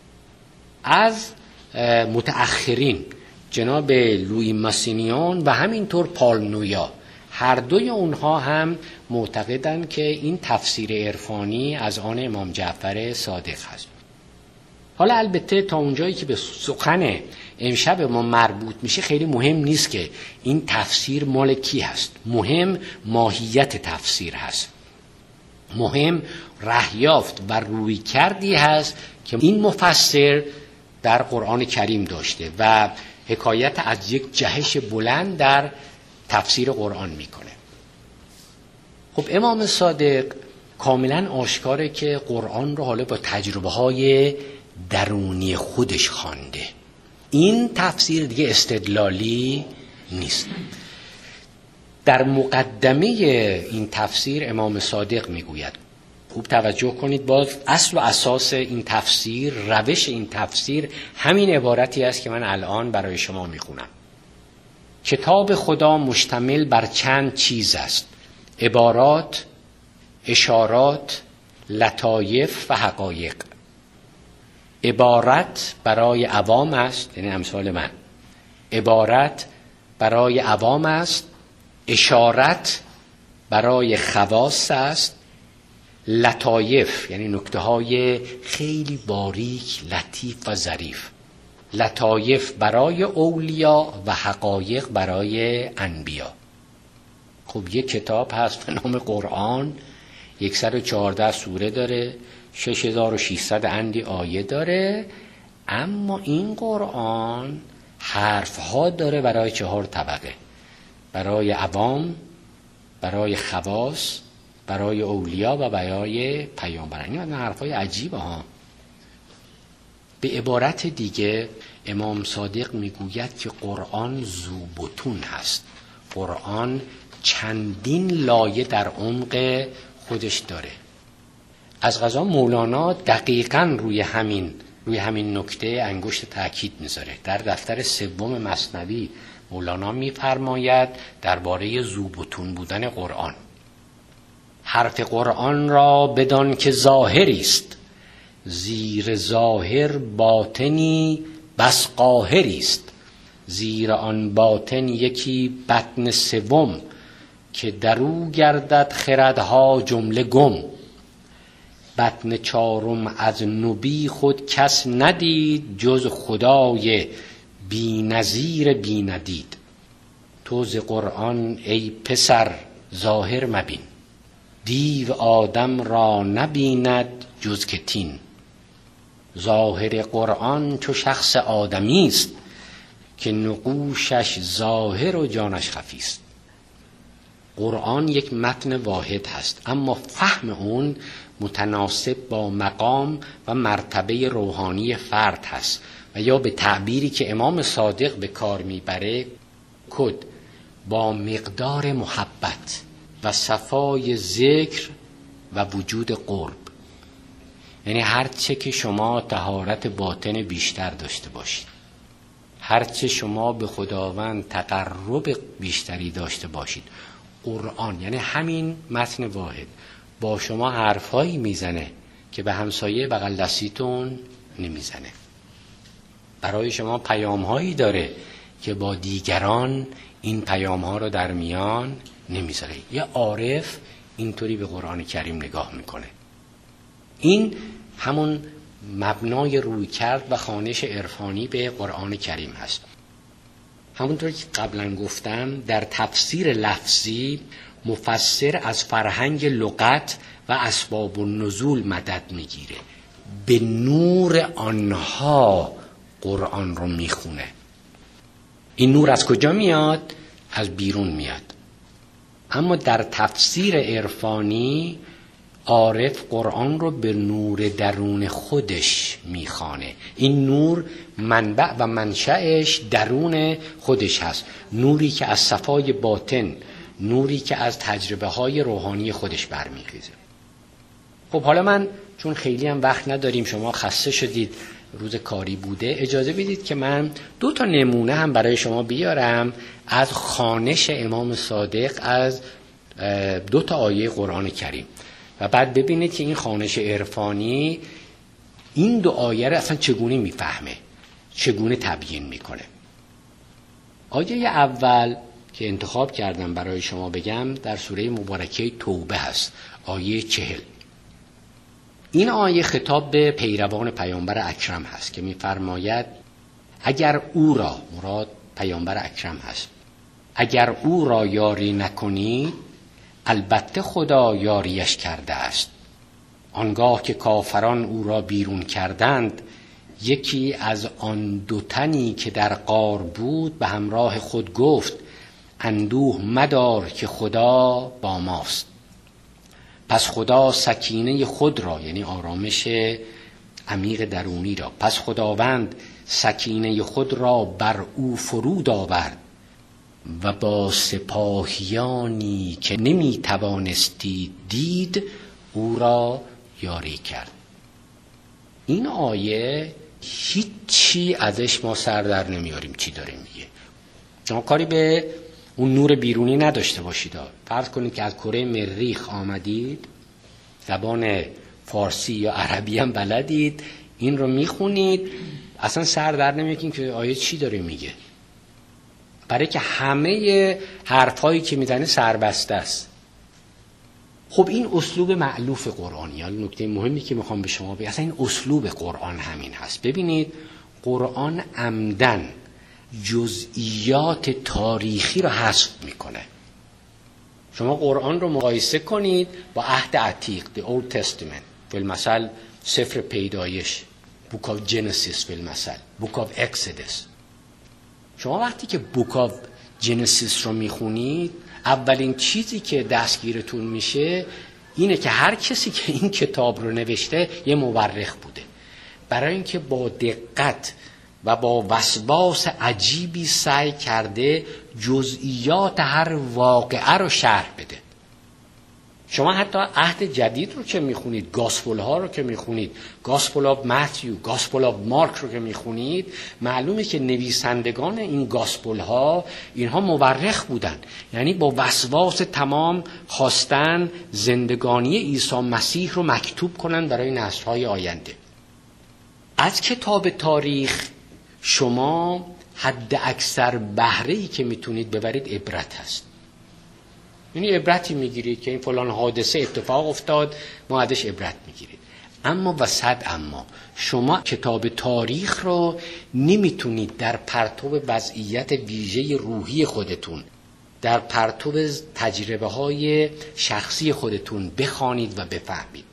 از متأخرین جناب لویی ماسینیون و همینطور پالنویا، هر دوی اونها هم معتقدند که این تفسیر عرفانی از آن امام جعفر صادق هست. حالا البته تا اونجایی که به سخن امشب ما مربوط میشه خیلی مهم نیست که این تفسیر مال کی هست، مهم ماهیت تفسیر هست، مهم رهیافت و روی کردی هست که این مفسر در قرآن کریم داشته و حکایت از یک جهش بلند در تفسیر قرآن میکنه. خب امام صادق کاملا آشکاره که قرآن رو حالا با تجربه های درونی خودش خوانده. این تفسیر دیگه استدلالی نیست. در مقدمه این تفسیر امام صادق میگوید، خوب توجه کنید، باز اصل و اساس این تفسیر، روش این تفسیر همین عبارتی است که من الان برای شما میخونم. کتاب خدا مشتمل بر چند چیز است: عبارات، اشارات، لطایف و حقایق. عبارت برای عوام است، یعنی امثال من. عبارت برای عوام است، اشارت برای خواص است، لطایف یعنی نکته های خیلی باریک، لطیف و ظریف. لطایف برای اولیا و حقایق برای انبیا. خب یک کتاب هست به نام قرآن، صد و چهارده سوره داره، شش هزار و ششصد اندی آیه داره، اما این قرآن حرف ها داره برای چهار طبقه: برای عوام، برای خواص، برای اولیا و برای پیامبران. این حرفای عجیبه ها. به عبارت دیگه امام صادق میگوید که قرآن ذوبطون هست. قرآن چندین لایه در عمق خودش داره. از قضا مولانا دقیقاً روی همین روی همین نکته انگشت تاکید میذاره. در دفتر سوم مثنوی مولانا میفرماید درباره ذوبطون بودن قرآن: حرف قرآن را بدان که ظاهری است، زیر ظاهر باطنی بس قاهری است. زیر آن باطن یکی بطن سوم، که درو گردد خردها جمله گم. بطن چارم از نبی خود کس ندید، جز خدای بی نظیر بی ندید. تو ز قرآن ای پسر ظاهر مبین، دیو آدم را نبیند جز که تین. ظاهر قرآن چو شخص آدمی است، که نقوشش ظاهر و جانش خفی است. قرآن یک متن واحد هست، اما فهم اون متناسب با مقام و مرتبه روحانی فرد هست و یا به تعبیری که امام صادق به کار میبره، کد با مقدار محبت و صفای ذکر و وجود قرب. یعنی هرچه که شما طهارت باطن بیشتر داشته باشید، هرچه شما به خداوند تقرب بیشتری داشته باشید، قرآن یعنی همین متن واحد با شما حرفایی میزنه که به همسایه بغل دستیتون نمیزنه. برای شما پیامهایی داره که با دیگران این پیامها رو در میان نمیذاره. یه عارف اینطوری به قرآن کریم نگاه میکنه. این همون مبنای رویکرد و خوانش عرفانی به قرآن کریم هست. همونطور که قبلا گفتم، در تفسیر لفظی مفسر از فرهنگ لغت و اسباب النزول مدد میگیره. به نور آنها قرآن رو میخونه. این نور از کجا میاد؟ از بیرون میاد. اما در تفسیر عرفانی عارف قرآن رو به نور درون خودش میخوانه. این نور منبع و منشأش درون خودش هست، نوری که از صفای باطن، نوری که از تجربه های روحانی خودش برمیخیزه. خب حالا من چون خیلی هم وقت نداریم، شما خسته شدید، روز کاری بوده، اجازه بدید که من دو تا نمونه هم برای شما بیارم از خوانش امام صادق از دو تا آیه قرآن کریم و بعد ببینید که این خوانش عرفانی این دو آیه رو اصلا چگونه میفهمه، چگونه تبیین میکنه. آیه اول که انتخاب کردم برای شما بگم در سوره مبارکه توبه هست، آیه چهل. این آیه خطاب به پیروان پیامبر اکرم هست که میفرماید اگر او را، مراد پیامبر اکرم هست، اگر او را یاری نکنی البته خدا یاریش کرده است. آنگاه که کافران او را بیرون کردند، یکی از آن دو تنی که در غار بود به همراه خود گفت اندوه مدار که خدا با ماست. پس خدا سکینه خود را، یعنی آرامش عمیق درونی را، پس خداوند سکینه خود را بر او فرود آورد و با سپاهیانی که نمی توانستی دید او را یاری کرد. این آیه هیچی ازش ما سر در نمیاریم چی داره میگه. شما کاری به اون نور بیرونی نداشته باشید. فرض کنید که از کره مریخ آمدید، زبان فارسی یا عربی هم بلدید، این رو میخونید، اصلا سر در نمیارید که آیه چی داره میگه، برای که همه حرفایی که میزنه سربسته است. خب این اسلوب مألوف قرآنی. حالا نکته مهمی که میخوام به شما بگم، اصلا این اسلوب قرآن همین هست. ببینید قرآن عمدن جزئیات تاریخی رو حذف میکنه. شما قرآن رو مقایسه کنید با عهد عتیق، the Old Testament، فی المثل سفر پیدایش، Book of Genesis، فی المثل Book of Exodus. شما وقتی که Book of Genesis رو میخونید، اولین چیزی که دستگیرتون میشه اینه که هر کسی که این کتاب رو نوشته یه مورخ بوده، برای اینکه با دقت و با وسواس عجیبی سعی کرده جزئیات هر واقعه رو شرح بده. شما حتی عهد جدید رو که میخونید، گاسپل ها رو که میخونید، گاسپل آف متیو، گاسپل آف مارک رو که میخونید، معلومه که نویسندگان این گاسپل ها اینها مورخ بودن، یعنی با وسواس تمام خواستن زندگانی عیسی مسیح رو مکتوب کنن برای نسل‌های آینده. از کتاب تاریخ شما حد اکثر بهره‌ای که میتونید ببرید عبرت هست. یعنی عبرتی میگیرید که این فلان حادثه اتفاق افتاد، ما ازش عبرت میگیرید. اما و صد اما شما کتاب تاریخ رو نمیتونید در پرتو وضعیت ویژه روحی خودتون، در پرتو تجربه های شخصی خودتون بخوانید و بفهمید.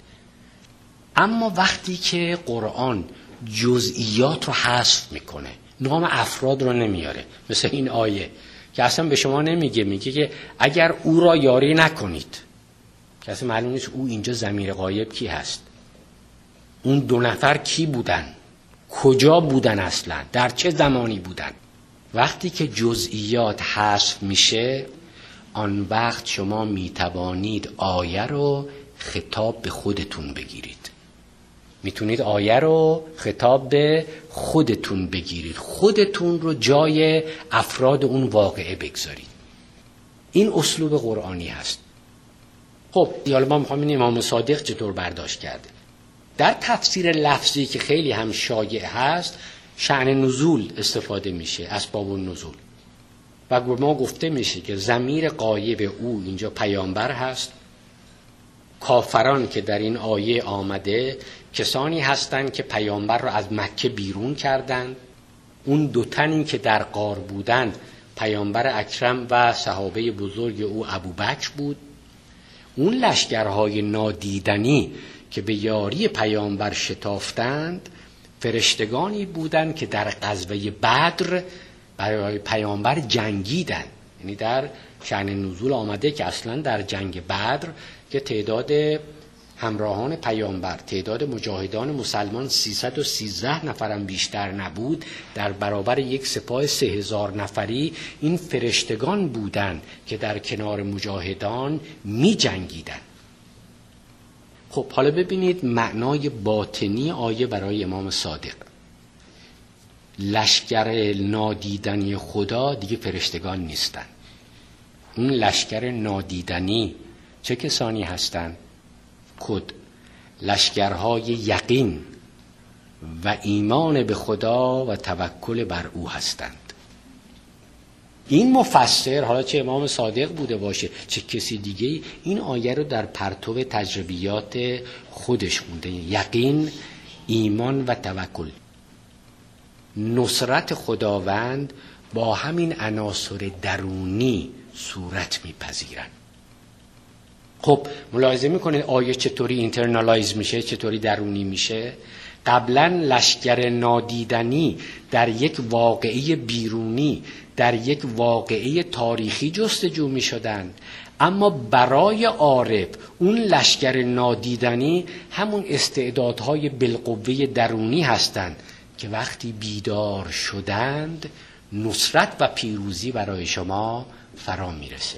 اما وقتی که قرآن جزئیات رو حذف میکنه، نام افراد رو نمیاره، مثل این آیه که اصلا به شما نمیگه، میگه که اگر او را یاری نکنید، که اصلا معلوم نیست او اینجا ضمیر غایب کی هست، اون دو نفر کی بودن، کجا بودن، اصلا در چه زمانی بودن. وقتی که جزئیات حذف میشه، آن وقت شما میتوانید آیه رو خطاب به خودتون بگیرید. میتونید آیه رو خطاب به خودتون بگیرید، خودتون رو جای افراد اون واقعه بگذارید. این اسلوب قرآنی هست. خب حالا ما میخوام این امام صادق چطور برداشت کرده. در تفسیر لفظی که خیلی هم شایع هست، شأن نزول استفاده میشه، اسباب النزول، و ما گفته میشه که ضمیر غایب او اینجا پیامبر هست. کافران که در این آیه آمده کسانی هستند که پیامبر رو از مکه بیرون کردند. اون دو تنی که در غار بودند پیامبر اکرم و صحابه بزرگ او ابوبکر بود. اون لشکرهای نادیدنی که به یاری پیامبر شتافتند فرشتگانی بودند که در غزوه بدر برای پیامبر جنگیدند. یعنی در شأن نزول آمده که اصلا در جنگ بدر که تعداد همراهان پیامبر، تعداد مجاهدان مسلمان سیصد و سیزده نفرم بیشتر نبود، در برابر یک سپاه سه هزار نفری این فرشتگان بودند که در کنار مجاهدان می جنگیدن. خب حالا ببینید معنای باطنی آیه برای امام صادق. لشکر نادیدنی خدا دیگه فرشتگان نیستن. اون لشکر نادیدنی چه کسانی هستند؟ خود لشکرهای یقین و ایمان به خدا و توکل بر او هستند. این مفسر، حالا چه امام صادق بوده باشه چه کسی دیگه، این آیه رو در پرتو تجربیات خودش خونده. یقین، ایمان و توکل. نصرت خداوند با همین عناصر درونی صورت میپذیرند. خب ملاحظه میکنید آیه چطوری اینترنالایز میشه، چطوری درونی میشه. قبلا لشکر نادیدنی در یک واقعه بیرونی، در یک واقعه تاریخی جستجو میشدن، اما برای عارف اون لشکر نادیدنی همون استعدادهای بالقوه درونی هستند که وقتی بیدار شدند نصرت و پیروزی برای شما فرا میرسه.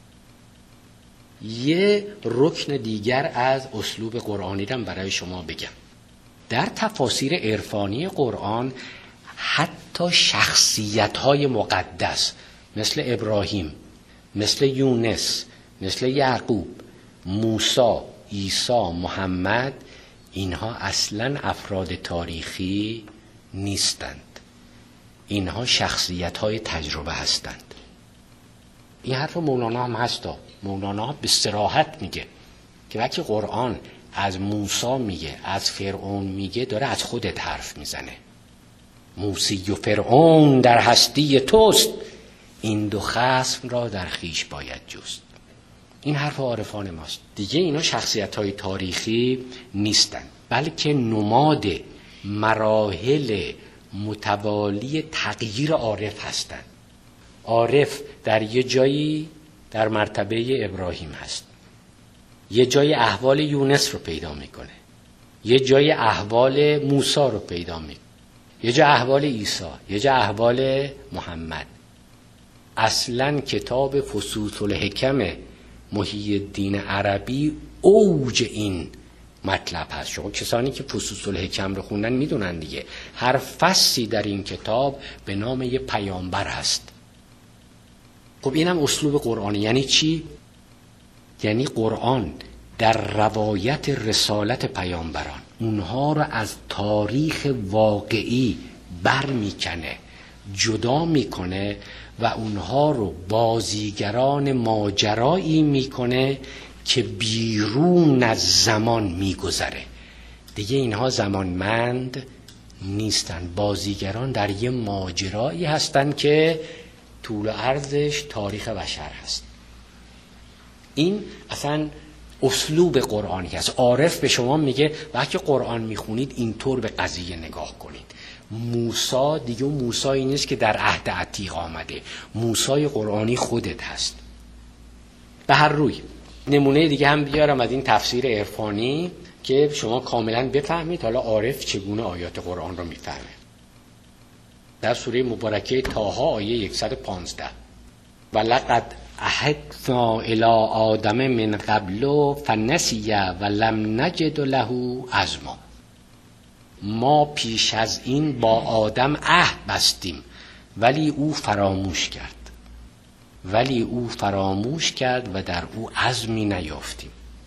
یه رکن دیگر از اسلوب قرآنی رو برای شما بگم. در تفاسیر عرفانی قرآن حتی شخصیت‌های مقدس مثل ابراهیم، مثل یونس، مثل یعقوب، موسی، عیسی، محمد، اینها اصلاً افراد تاریخی نیستند. اینها شخصیت‌های تجربه هستند. این حرف مولانا هم هستا. مولانا به صراحت میگه که وقتی قرآن از موسی میگه، از فرعون میگه، داره از خودت حرف میزنه. موسی و فرعون در هستی توست، این دو خصم را در خیش باید جست. این حرف عارفان ماست. دیگه اینا شخصیت‌های تاریخی نیستن، بلکه نماد مراحل متوالی تغییر عارف هستند. عارف در یه جایی در مرتبه ابراهیم هست، یه جای احوال یونس رو پیدا میکنه، یه جای احوال موسی رو پیدا میکنه، یه جای احوال عیسی، یه جای احوال محمد. اصلا کتاب فصوص الحکم محی الدین عربی اوج این مطلب هست. شما کسانی که فصوص الحکم رو خوندن میدونن دیگه، هر فصلی در این کتاب به نام یه پیامبر هست. خب اینم اسلوب قرآنی. یعنی چی؟ یعنی قرآن در روایت رسالت پیامبران اونها رو از تاریخ واقعی بر میکنه، جدا میکنه و اونها رو بازیگران ماجرایی میکنه که بیرون از زمان میگذره. دیگه اینها زمانمند نیستن، بازیگران در یه ماجرایی هستن که طول و عرضش تاریخ بشر هست. این اصلا اسلوب قرآنی هست. عارف به شما میگه وقتی قرآن میخونید اینطور به قضیه نگاه کنید. موسی دیگه موسی نیست که در عهد عتیق آمده، موسی قرآنی خودت هست. به هر روی نمونه دیگه هم بیارم از این تفسیر عرفانی که شما کاملا بفهمید حالا عارف چگونه آیات قرآن رو میفهمه. در سوره مبارکه طه آیه صد و پانزده ولقد عهدنا الی آدم من قبل فنسی و لم نجد له عزما. ما پیش از این با آدم عهد بستیم ولی او فراموش کرد ولی او فراموش کرد و در او عزمی نیافتیم.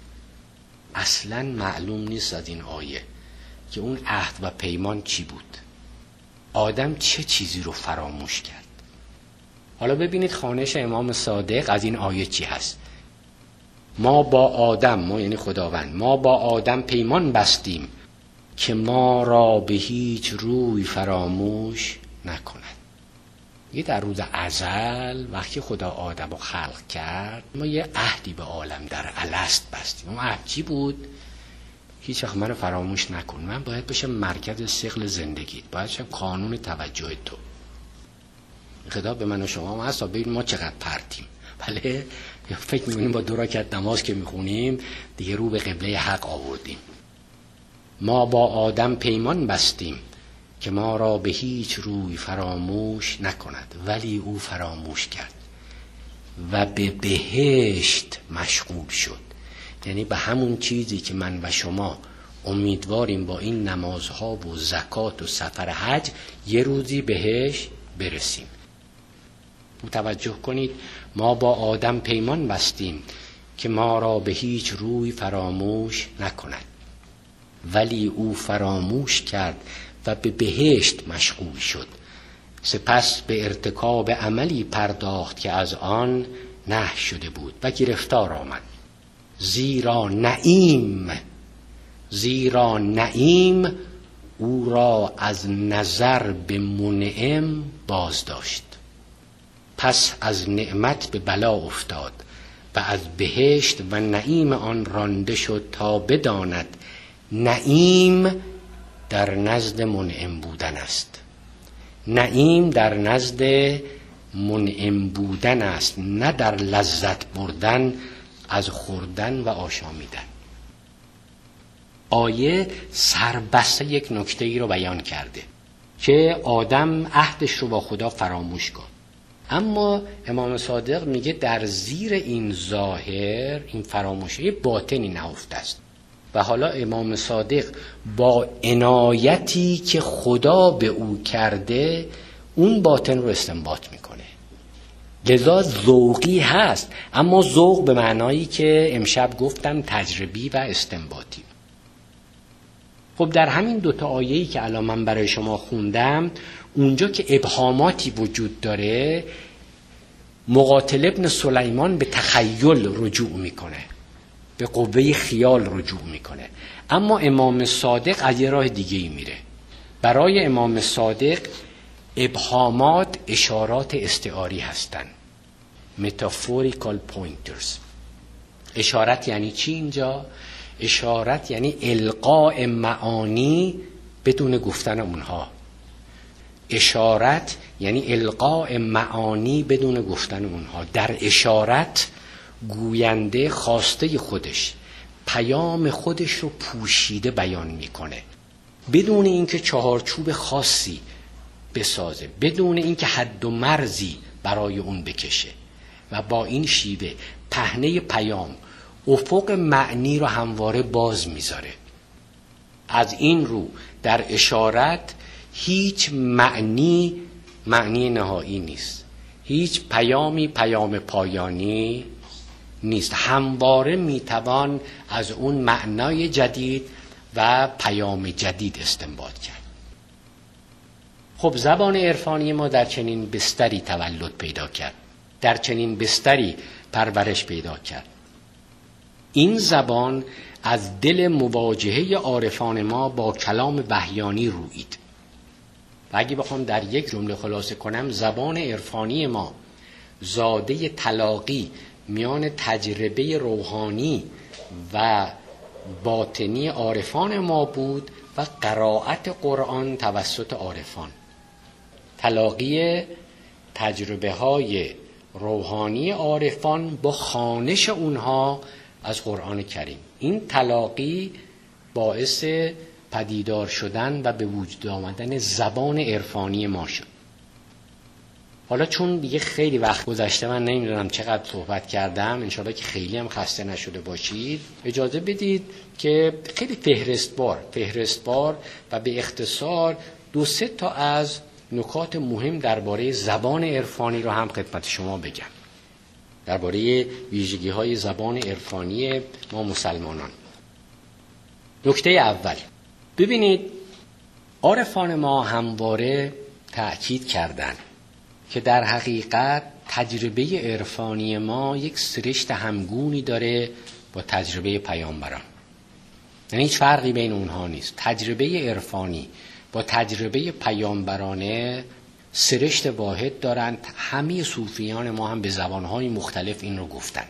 اصلا معلوم نیست از این آیه که اون عهد و پیمان چی بود، آدم چه چیزی رو فراموش کرد. حالا ببینید خوانش امام صادق از این آیه چی هست. ما با آدم، ما یعنی خداوند، ما با آدم پیمان بستیم که ما را به هیچ روی فراموش نکند. یه در روز ازل وقتی خدا آدم رو خلق کرد ما یه عهدی به عالم در الست بستیم. اون عهد چی بود؟ هیچ وقت منو فراموش نکن، من باید بشم مرکز ثقل زندگیت، باید بشم قانون توجه تو. خدا به من و شما هم هست تا ببین ما چقدر پرتیم. بله فکر می‌کنیم با دو رکعت نماز که میخونیم دیگه رو به قبله حق آوردیم. ما با آدم پیمان بستیم که ما را به هیچ روی فراموش نکند ولی او فراموش کرد و به بهشت مشغول شد. یعنی به همون چیزی که من و شما امیدواریم با این نمازها و زکات و سفر حج یه روزی بهش برسیم. توجه کنید، ما با آدم پیمان بستیم که ما را به هیچ روی فراموش نکند ولی او فراموش کرد و به بهشت مشغول شد. سپس به ارتکاب عملی پرداخت که از آن نهی شده بود و گرفتار آمد. زیرا نعیم زیرا نعیم او را از نظر به منعم باز داشت. پس از نعمت به بلا افتاد و از بهشت و نعیم آن رانده شد تا بداند نعیم در نزد منعم بودن است. نعیم در نزد منعم بودن است، نه در لذت بردن از خوردن و آشامیدن. آیه سربسته یک نکته ای رو بیان کرده که آدم عهدش رو با خدا فراموش کن. اما امام صادق میگه در زیر این ظاهر این فراموشی باطنی نهفته است و حالا امام صادق با عنایتی که خدا به او کرده اون باطن رو استنباط میکنه. لذا ذوقی هست، اما ذوق به معنایی که امشب گفتم تجربی و استنباطی. خب در همین دوتا آیه‌ای که الان من برای شما خوندم اونجا که ابهاماتی وجود داره مقاتل ابن سلیمان به تخیل رجوع میکنه، به قوه خیال رجوع میکنه. اما امام صادق از یه راه دیگه ای میره. برای امام صادق ابهامات اشارات استعاری هستن، metaphorical pointers. اشارت یعنی چی اینجا؟ اشارت یعنی القاء معانی بدون گفتن اونها. اشارت یعنی القاء معانی بدون گفتن اونها. در اشارت گوینده خواسته خودش پیام خودش رو پوشیده بیان میکنه، بدون اینکه چهارچوب خاصی بسازه، بدون اینکه حد و مرزی برای اون بکشه، و با این شیوه پهنه پیام افق معنی رو همواره باز میذاره. از این رو در اشارت هیچ معنی معنی نهایی نیست، هیچ پیامی پیام پایانی نیست، همواره میتوان از اون معنای جدید و پیام جدید استنباط کرد. خب زبان عرفانی ما در چنین بستری تولد پیدا کرد، در چنین بستری پرورش پیدا کرد. این زبان از دل مواجهه عارفان ما با کلام وحیانی رویید. و اگه بخوام در یک جمله خلاصه کنم، زبان عرفانی ما زاده تلاقی میان تجربه روحانی و باطنی عارفان ما بود و قرائت قرآن توسط عارفان. تلاقی تجربه های روحانی عارفان با خوانش اونها از قرآن کریم. این تلاقی باعث پدیدار شدن و به وجود آمدن زبان عرفانی ما شد. حالا چون دیگه خیلی وقت گذشته، من نمیدونم چقدر صحبت کردم، انشاءالله که خیلی هم خسته نشده باشید، اجازه بدید که خیلی فهرستوار فهرستوار و به اختصار دو سه تا از نکات مهم درباره زبان عرفانی رو هم خدمت شما بگم، درباره ویژگی های زبان عرفانی ما مسلمانان. نکته اول، ببینید عارفان ما همواره تأکید کردند که در حقیقت تجربه عرفانی ما یک سرشت همگونی داره با تجربه پیامبران، یعنی هیچ فرقی بین اونها نیست. تجربه عرفانی با تجربه پیامبرانه سرشت واحد دارند. همه صوفیان ما هم به زبانهای مختلف این رو گفتن.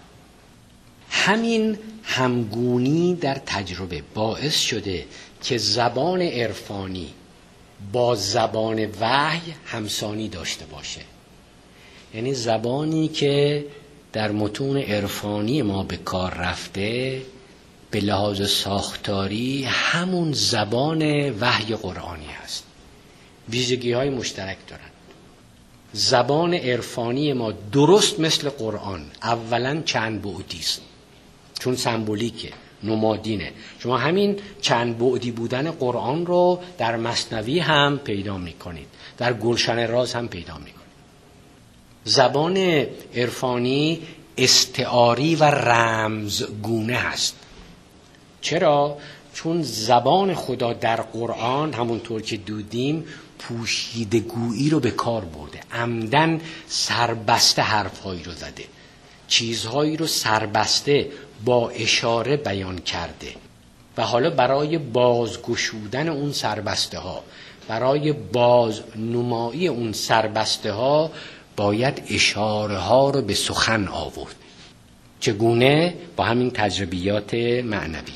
همین همگونی در تجربه باعث شده که زبان عرفانی با زبان وحی همسانی داشته باشه، یعنی زبانی که در متون عرفانی ما به کار رفته به لحاظ ساختاری همون زبان وحی قرآنی هست، ویژگی های مشترک دارن. زبان عرفانی ما درست مثل قرآن اولا چند بعدی است، چون سمبولیکه، نمادینه. شما همین چند بعدی بودن قرآن رو در مثنوی هم پیدا میکنید، در گلشن راز هم پیدا میکنید. زبان عرفانی استعاری و رمزگونه هست. چرا؟ چون زبان خدا در قرآن همونطور که دیدیم پوشیدگویی رو به کار برده، عمدن سربسته حرفهایی رو زده، چیزهایی رو سربسته با اشاره بیان کرده و حالا برای بازگشودن اون سربسته ها، برای بازنمایی اون سربسته ها باید اشاره ها رو به سخن آورد. چگونه؟ با همین تجربیات معنوی.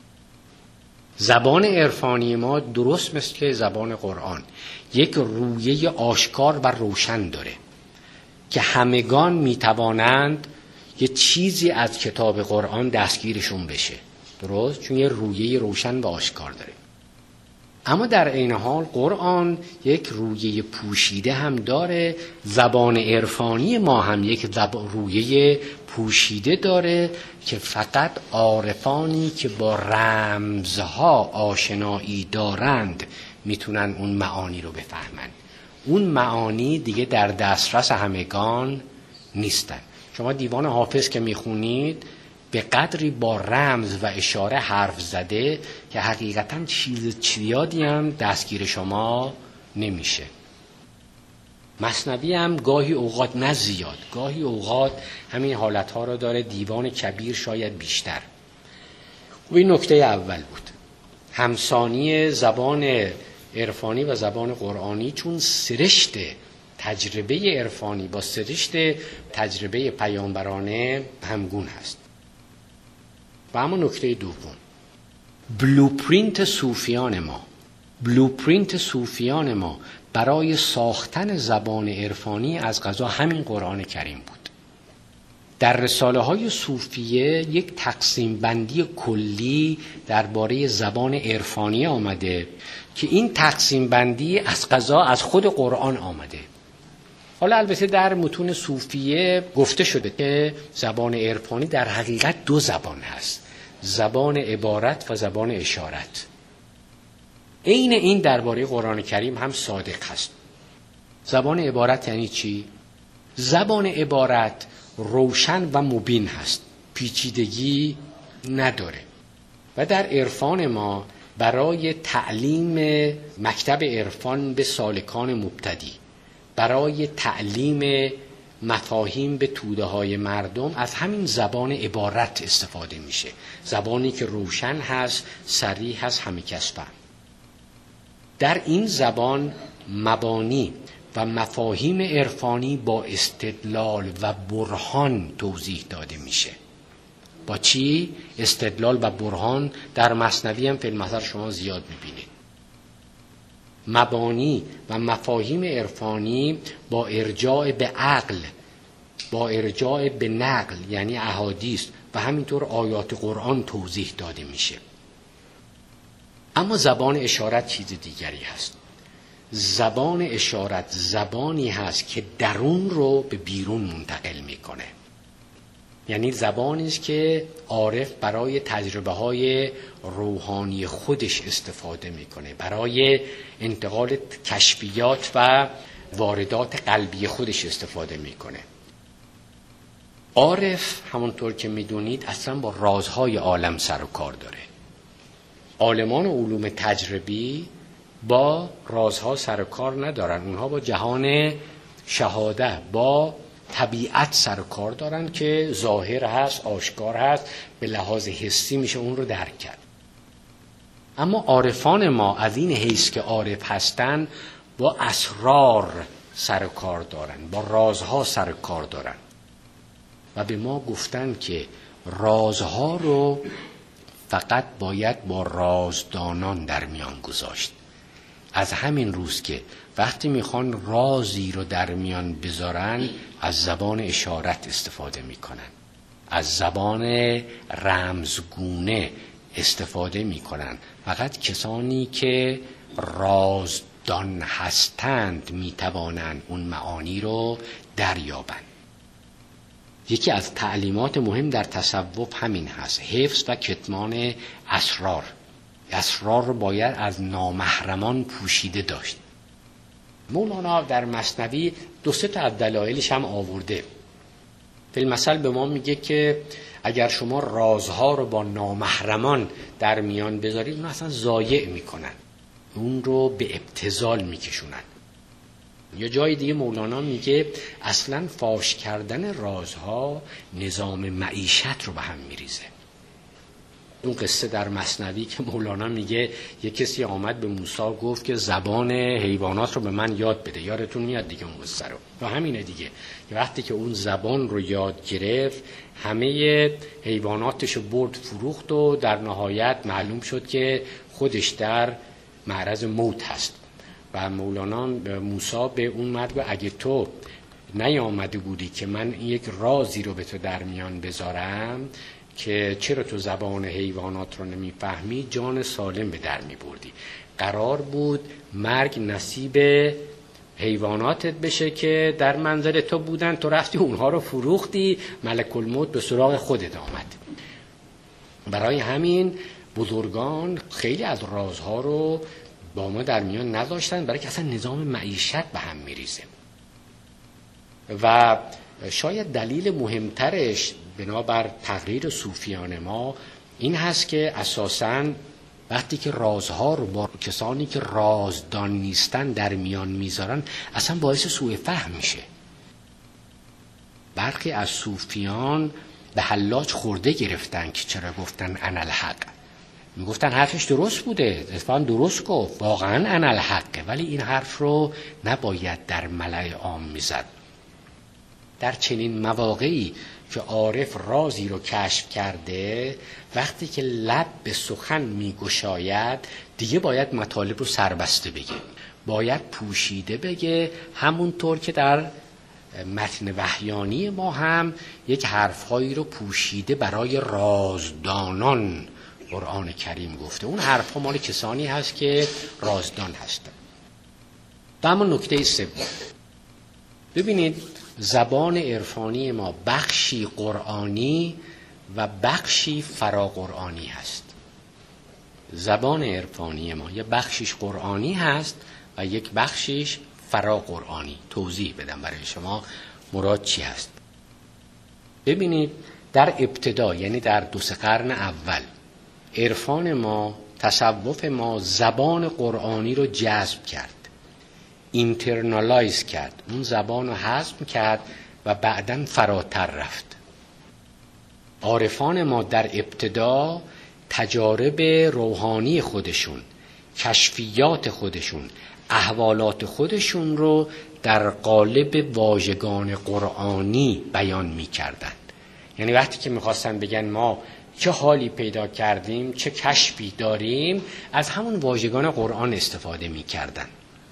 زبان عرفانی ما درست مثل زبان قرآن یک رویه آشکار و روشن داره که همگان میتوانند یه چیزی از کتاب قرآن دستگیرشون بشه، درست؟ چون یه رویه روشن و آشکار داره. اما در عین حال قرآن یک رویه پوشیده هم داره، زبان عرفانی ما هم یک رویه پوشیده داره که فقط عارفانی که با رمزها آشنایی دارند میتونن اون معانی رو بفهمن. اون معانی دیگه در دسترس همگان نیستن. شما دیوان حافظ که میخونید به قدری با رمز و اشاره حرف زده که حقیقتاً چیز زیادی هم دستگیر شما نمیشه. مثنوی هم گاهی اوقات، نه زیاد، گاهی اوقات همین حالتها رو داره، دیوان کبیر شاید بیشتر. و این نکته اول بود، همسانی زبان عرفانی و زبان قرآنی، چون سرشت تجربه عرفانی با سرشت تجربه پیامبرانه همگون هست. و اما نکته دوم، بلوپرینت صوفیان ما بلوپرینت صوفیان ما برای ساختن زبان عرفانی از قضا همین قرآن کریم بود. در رساله های صوفیه یک تقسیم بندی کلی درباره زبان عرفانی آمده که این تقسیم بندی از قضا از خود قرآن آمده. حالا البته در متون صوفیه گفته شده که زبان عرفانی در حقیقت دو زبان هست، زبان عبارت و زبان اشارت. عین این درباره قرآن کریم هم صادق هست. زبان عبارت یعنی چی؟ زبان عبارت روشن و مبین هست، پیچیدگی نداره و در عرفان ما برای تعلیم مکتب عرفان به سالکان مبتدی، برای تعلیم مفاهیم به توده های مردم از همین زبان عبارت استفاده میشه، زبانی که روشن هست، صریح هست، همه کس فهم. در این زبان مبانی و مفاهیم عرفانی با استدلال و برهان توضیح داده میشه. با چی؟ استدلال و برهان در مثنوی هم فی المثل شما زیاد میبینید. مبانی و مفاهیم عرفانی با ارجاع به عقل، با ارجاع به نقل یعنی احادیث و همینطور آیات قرآن توضیح داده میشه. اما زبان اشارت چیز دیگری هست. زبان اشارت زبانی هست که درون رو به بیرون منتقل میکنه. یعنی زبانی است که عارف برای تجربه های روحانی خودش استفاده میکنه، برای انتقال کشفیات و واردات قلبی خودش استفاده میکنه. عارف همونطور که میدونید اصلا با رازهای عالم سر و کار داره. عالمان علوم تجربی با رازها سر و کار ندارن، اونها با جهان شهاده، با طبیعت سر و کار دارن که ظاهر هست، آشکار هست، به لحاظ حسی میشه اون رو درک کرد. اما عارفان ما از این حیث که عارف هستن با اسرار سر و کار دارن، با رازها سر و کار دارن و به ما گفتن که رازها رو فقط باید با رازدانان در میان گذاشت. از همین روز که وقتی میخوان رازی رو در میان بذارن از زبان اشارت استفاده میکنن، از زبان رمزگونه استفاده میکنن. فقط کسانی که رازدان هستند میتوانند اون معانی رو دریابند. یکی از تعلیمات مهم در تصوف همین هست، حفظ و کتمان اسرار. اسرار رو باید از نامحرمان پوشیده داشت. مولانا در مثنوی دو سه تا از دلایلش هم آورده. فی المثل به ما میگه که اگر شما رازها رو با نامحرمان در میان بذارید اون اصلا ضایع میکنن، اون رو به ابتذال میکشونن. یا جای دیگه مولانا میگه اصلا فاش کردن رازها نظام معیشت رو به هم میریزه. اون قصه در مثنوی که مولانا میگه یک کسی آمد به موسی گفت که زبان حیوانات رو به من یاد بده. یادتون میاد دیگه اون قصه رو. و همینه دیگه، وقتی که اون زبان رو یاد گرفت همه حیواناتش رو برد فروخت و در نهایت معلوم شد که خودش در معرض موت هست. و مولانا موسی به اون مرد گفت اگه تو نیامده بودی که من یک رازی رو به تو در میان بذارم که چرا تو زبان حیوانات رو نمیفهمی، جان سالم به در میبردی. قرار بود مرگ نصیب حیواناتت بشه که در منزل تو بودن، تو رفتی اونها رو فروختی، ملک الموت به سراغ خودت آمد. برای همین بزرگان خیلی از رازها رو با ما در میان نذاشتن، برای که اصلا نظام معیشت به هم میریزه. و شاید دلیل مهمترش بنابر تقریر صوفیان ما این هست که اساساً وقتی که رازها رو با کسانی که رازدان نیستن در میان میذارن اصلا باعث سوء فهم میشه. برخی از صوفیان به حلاج خورده گرفتن که چرا گفتن انالحق. میگفتن حرفش درست بوده، اتفاقا درست گفت، واقعا انالحقه، ولی این حرف رو نباید در ملأ عام میزد. در چنین مواقعی که عارف رازی رو کشف کرده، وقتی که لب به سخن میگشاید دیگه باید مطالب رو سربسته بگه، باید پوشیده بگه، همونطور که در متن وحیانی ما هم یک حرفهایی رو پوشیده برای رازدانان قرآن کریم گفته. اون حرفها مال کسانی هست که رازدان هستند. و اما نکته سوم، ببینید زبان عرفانی ما بخشی قرآنی و بخشی فراقرآنی هست. زبان عرفانی ما یه بخشیش قرآنی هست و یک بخشیش فراقرآنی. توضیح بدم برای شما مراد چی هست. ببینید در ابتدا، یعنی در دو سه قرن اول، عرفان ما، تصوف ما زبان قرآنی رو جذب کرد، اینترنالایز کرد، اون زبان رو هضم کرد و بعداً فراتر رفت. عارفان ما در ابتدا تجارب روحانی خودشون، کشفیات خودشون، احوالات خودشون رو در قالب واژگان قرآنی بیان می کردند. یعنی وقتی که میخواستن بگن ما چه حالی پیدا کردیم، چه کشفی داریم، از همون واژگان قرآن استفاده می کردن.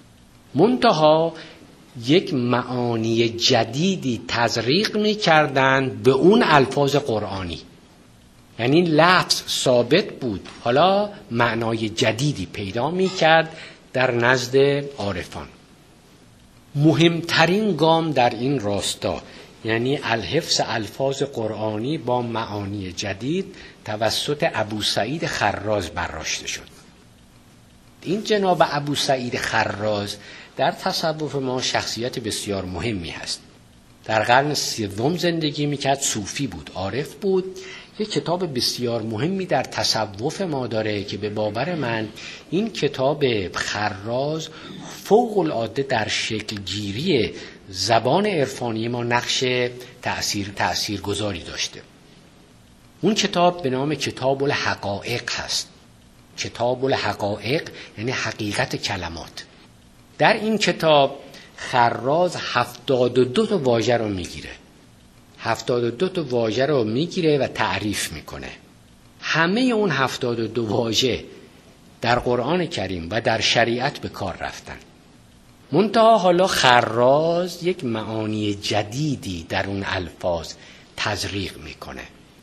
منتها یک معانی جدیدی تزریق می کردن به اون الفاظ قرآنی. یعنی لفظ ثابت بود، حالا معنای جدیدی پیدا می کرد در نزد عارفان. مهمترین گام در این راستا، یعنی الحفظ الفاظ قرآنی با معانی جدید، توسط ابو سعید خراز برداشته شد. این جناب ابو سعید خراز در تصوف ما شخصیت بسیار مهمی هست. در قرن سوم زندگی میکرد، صوفی بود، عارف بود. یک کتاب بسیار مهمی در تصوف ما داره که به باور من این کتاب خراز فوق العاده در شکل گیری زبان عرفانی ما نقش تأثیر تأثیرگذاری داشته. اون کتاب به نام کتاب الحقائق هست. کتاب الحقائق یعنی حقیقت کلمات. در این کتاب خراز هفتاد و دو تا واژه رو میگیره. هفتاد و دو تا واژه رو میگیره و تعریف میکنه. همه اون هفتاد و دو واژه در قرآن کریم و در شریعت به کار رفتن. منتها حالا خراز یک معانی جدیدی در اون الفاظ تزریق میکنه.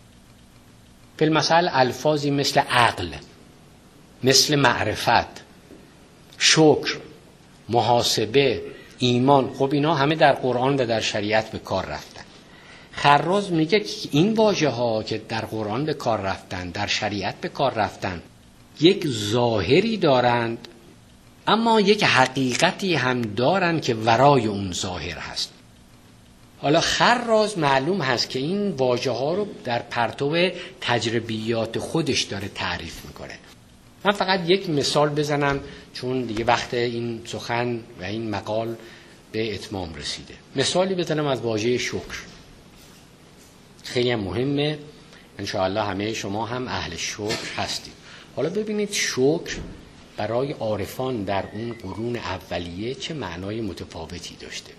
فی المثل الفاظی مثل عقل، مثل معرفت، شکر، محاسبه، ایمان، خب اینا همه در قرآن و در شریعت به کار رفتن. خراز میگه که این واژه ها که در قرآن به کار رفتن، در شریعت به کار رفتن، یک ظاهری دارند اما یک حقیقتی هم دارند که ورای اون ظاهر هست. حالا خراز معلوم هست که این واژه ها رو در پرتو تجربیات خودش داره تعریف میکنه. من فقط یک مثال بزنم چون دیگه وقت این سخن و این مقال به اتمام رسیده. مثالی بزنم از واژه شکر. خیلی مهمه، انشاءالله همه شما هم اهل شکر هستید. حالا ببینید شکر برای عارفان در اون قرون اولیه چه معنای متفاوتی داشته.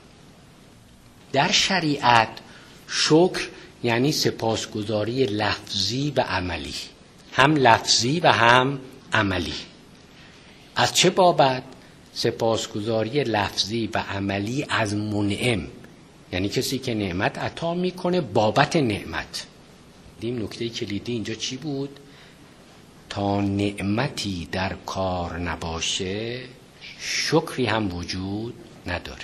در شریعت شکر یعنی سپاسگزاری لفظی و عملی، هم لفظی و هم عملی. از چه بابت؟ سپاسگزاری لفظی و عملی از منعم، یعنی کسی که نعمت عطا میکنه بابت نعمت. دیم نکته کلیدی اینجا چی بود؟ تا نعمتی در کار نباشه شکری هم وجود نداره.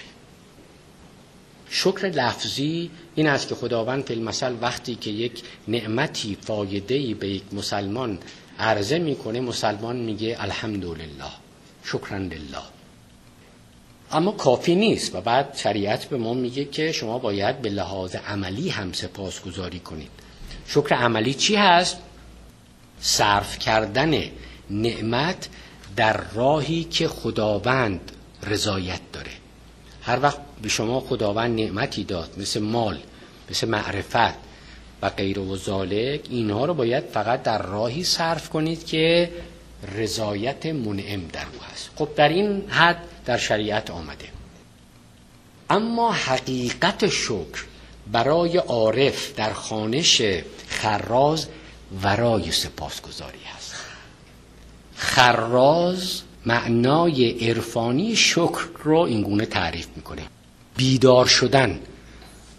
شکر لفظی این است که خداوند فی المثل وقتی که یک نعمتی فایده‌ای به یک مسلمان عرضه میکنه، مسلمان میگه الحمدلله، شکرا لله. اما کافی نیست و بعد شریعت به ما میگه که شما باید به لحاظ عملی هم سپاسگزاری کنید. شکر عملی چی هست؟ صرف کردن نعمت در راهی که خداوند رضایت داره. هر وقت به شما خداوند نعمتی داد، مثل مال، مثل معرفت و غیر و ذالک، اینها رو باید فقط در راهی صرف کنید که رضایت منعم در او هست. خب در این حد در شریعت آمده. اما حقیقت شکر برای عارف در خوانش خراز ورای سپاسگزاری هست. خراز معنای عرفانی شکر رو اینگونه تعریف میکنه: بیدار شدن،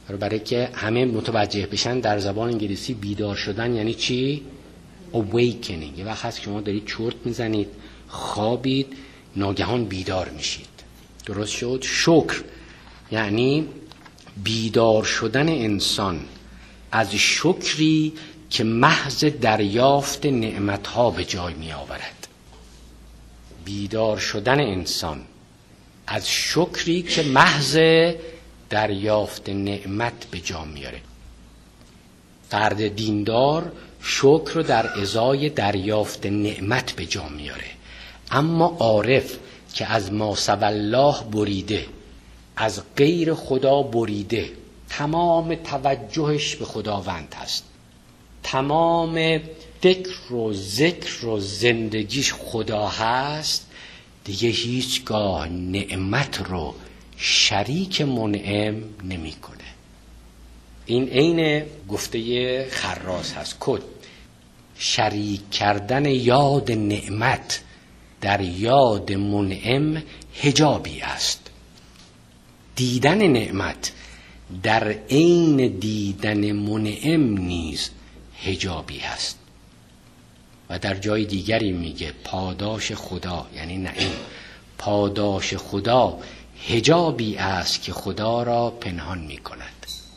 برای که همه متوجه بشن در زبان انگلیسی بیدار شدن یعنی چی؟ awakening. یه وقت هست که شما دارید چرت میزنید، خوابید، ناگهان بیدار میشید. درست شد؟ شکر یعنی بیدار شدن انسان از شکری که محض دریافت نعمتها به جای می آورد. بیدار شدن انسان از شکری که محض دریافت نعمت به جا میاره. فرد دیندار شکر رو در ازای دریافت نعمت به جا میاره، اما عارف که از ما سوی الله بریده، از غیر خدا بریده، تمام توجهش به خداوند هست، تمام فکر و ذکر و زندگیش خدا هست، دیگه هیچگاه نعمت رو شریک منعم نمی کنه. این عین گفته خراز هست کد شریک کردن یاد نعمت در یاد منعم حجابی است. دیدن نعمت در عین دیدن منعم نیز حجابی است. و در جای دیگری میگه پاداش خدا یعنی نعیم، پاداش خدا حجابی است که خدا را پنهان میکند.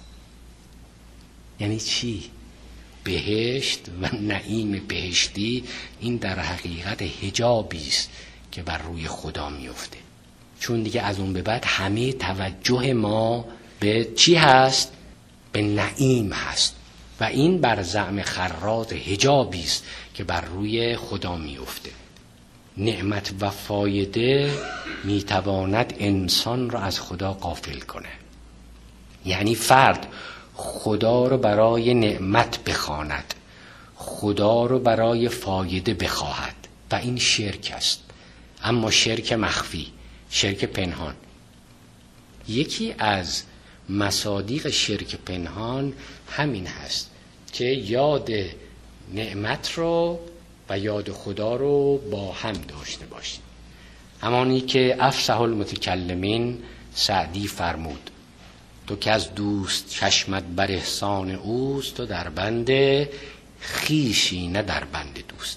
یعنی چی؟ بهشت و نعیم بهشتی این در حقیقت حجابی است که بر روی خدا میفته، چون دیگه از اون به بعد همه توجه ما به چی هست؟ به نعیم هست و این بر زعم خراز حجابی است که بر روی خدا میفته. نعمت و فایده میتواند انسان را از خدا غافل کنه. یعنی فرد خدا رو برای نعمت بخواند، خدا رو برای فایده بخواهد و این شرک است، اما شرک مخفی، شرک پنهان. یکی از مصادیق شرک پنهان همین هست که یاد نعمت رو و یاد خدا رو با هم داشته باشیم. همانی که افصح المتکلمین سعدی فرمود تو که از دوست چشمت بر احسان اوست، تو در بند خویشی نه در بند دوست.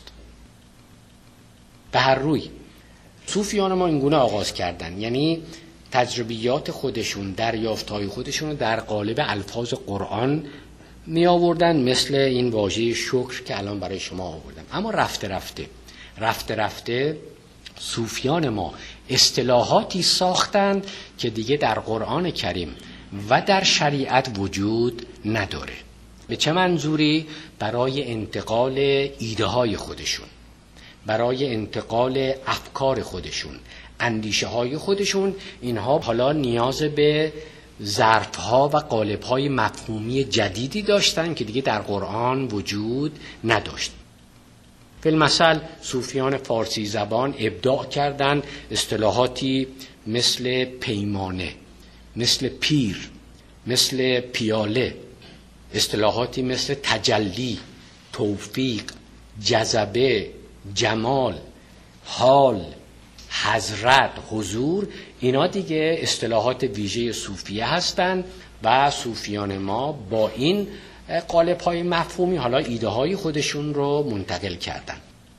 به هر روی صوفیان ما اینگونه آغاز کردن، یعنی تجربیات خودشون، دریافت‌های خودشون رو در قالب الفاظ قرآن می آوردن، مثل این واژه شکر که الان برای شما آوردم. اما رفته رفته رفته رفته صوفیان ما اصطلاحاتی ساختند که دیگه در قرآن کریم و در شریعت وجود نداره. به چه منظوری؟ برای انتقال ایده های خودشون، برای انتقال افکار خودشون، اندیشه های خودشون. اینها حالا نیاز به ظرف ها و قالب های مفهومی جدیدی داشتن که دیگه در قرآن وجود نداشت. فی‌المثل صوفیان فارسی زبان ابداع کردن اصطلاحاتی مثل پیمانه، مثل پیر، مثل پیاله، اصطلاحاتی مثل تجلی، توفیق، جذبه، جمال، حال، حضرت، حضور. اینا دیگه اصطلاحات ویژه صوفیه هستند و صوفیان ما با این قالب‌های مفهومی حالا ایده های خودشون رو منتقل کردن.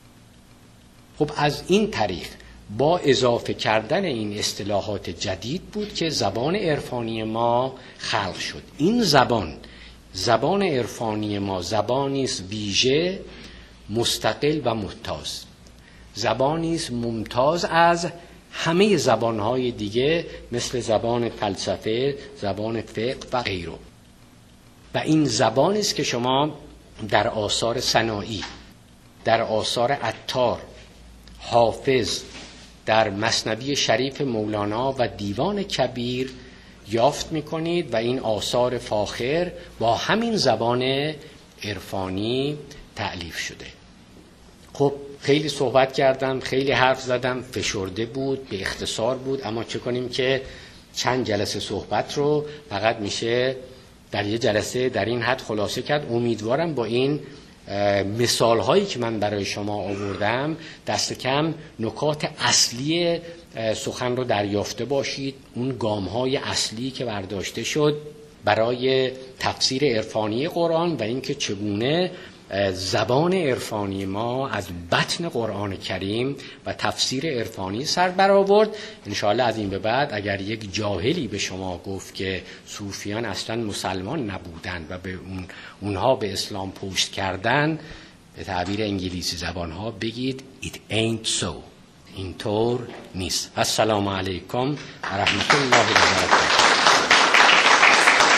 خب از این طریق با اضافه کردن این اصطلاحات جدید بود که زبان عرفانی ما خلق شد. این زبان زبان عرفانی ما زبانی است ویژه، مستقل و ممتاز، زبانی است ممتاز از همه زبانهای دیگه مثل زبان فلسفه، زبان فقه و غیره. و این زبانی است که شما در آثار سنایی، در آثار عطار، حافظ، در مثنوی شریف مولانا و دیوان کبیر یافت می‌کنید و این آثار فاخر با همین زبان عرفانی تألیف شده. خب خیلی صحبت کردم، خیلی حرف زدم، فشرده بود، به اختصار بود، اما چه کنیم که چند جلسه صحبت رو فقط میشه در یه جلسه در این حد خلاصه کرد. امیدوارم با این مثال هایی که من برای شما آوردم دست کم نکات اصلی سخن رو دریافته باشید، اون گام های اصلی که برداشته شد برای تفسیر عرفانی قرآن و اینکه چگونه زبان عرفانی ما از بطن قرآن کریم و تفسیر عرفانی سر برآورد. انشاءالله از این به بعد اگر یک جاهلی به شما گفت که صوفیان اصلا مسلمان نبودن و به اون اونها به اسلام پشت کردن، به تعبیر انگلیسی زبانها بگید it ain't so، اینطور نیست. السلام علیکم و رحمت الله و برکاته.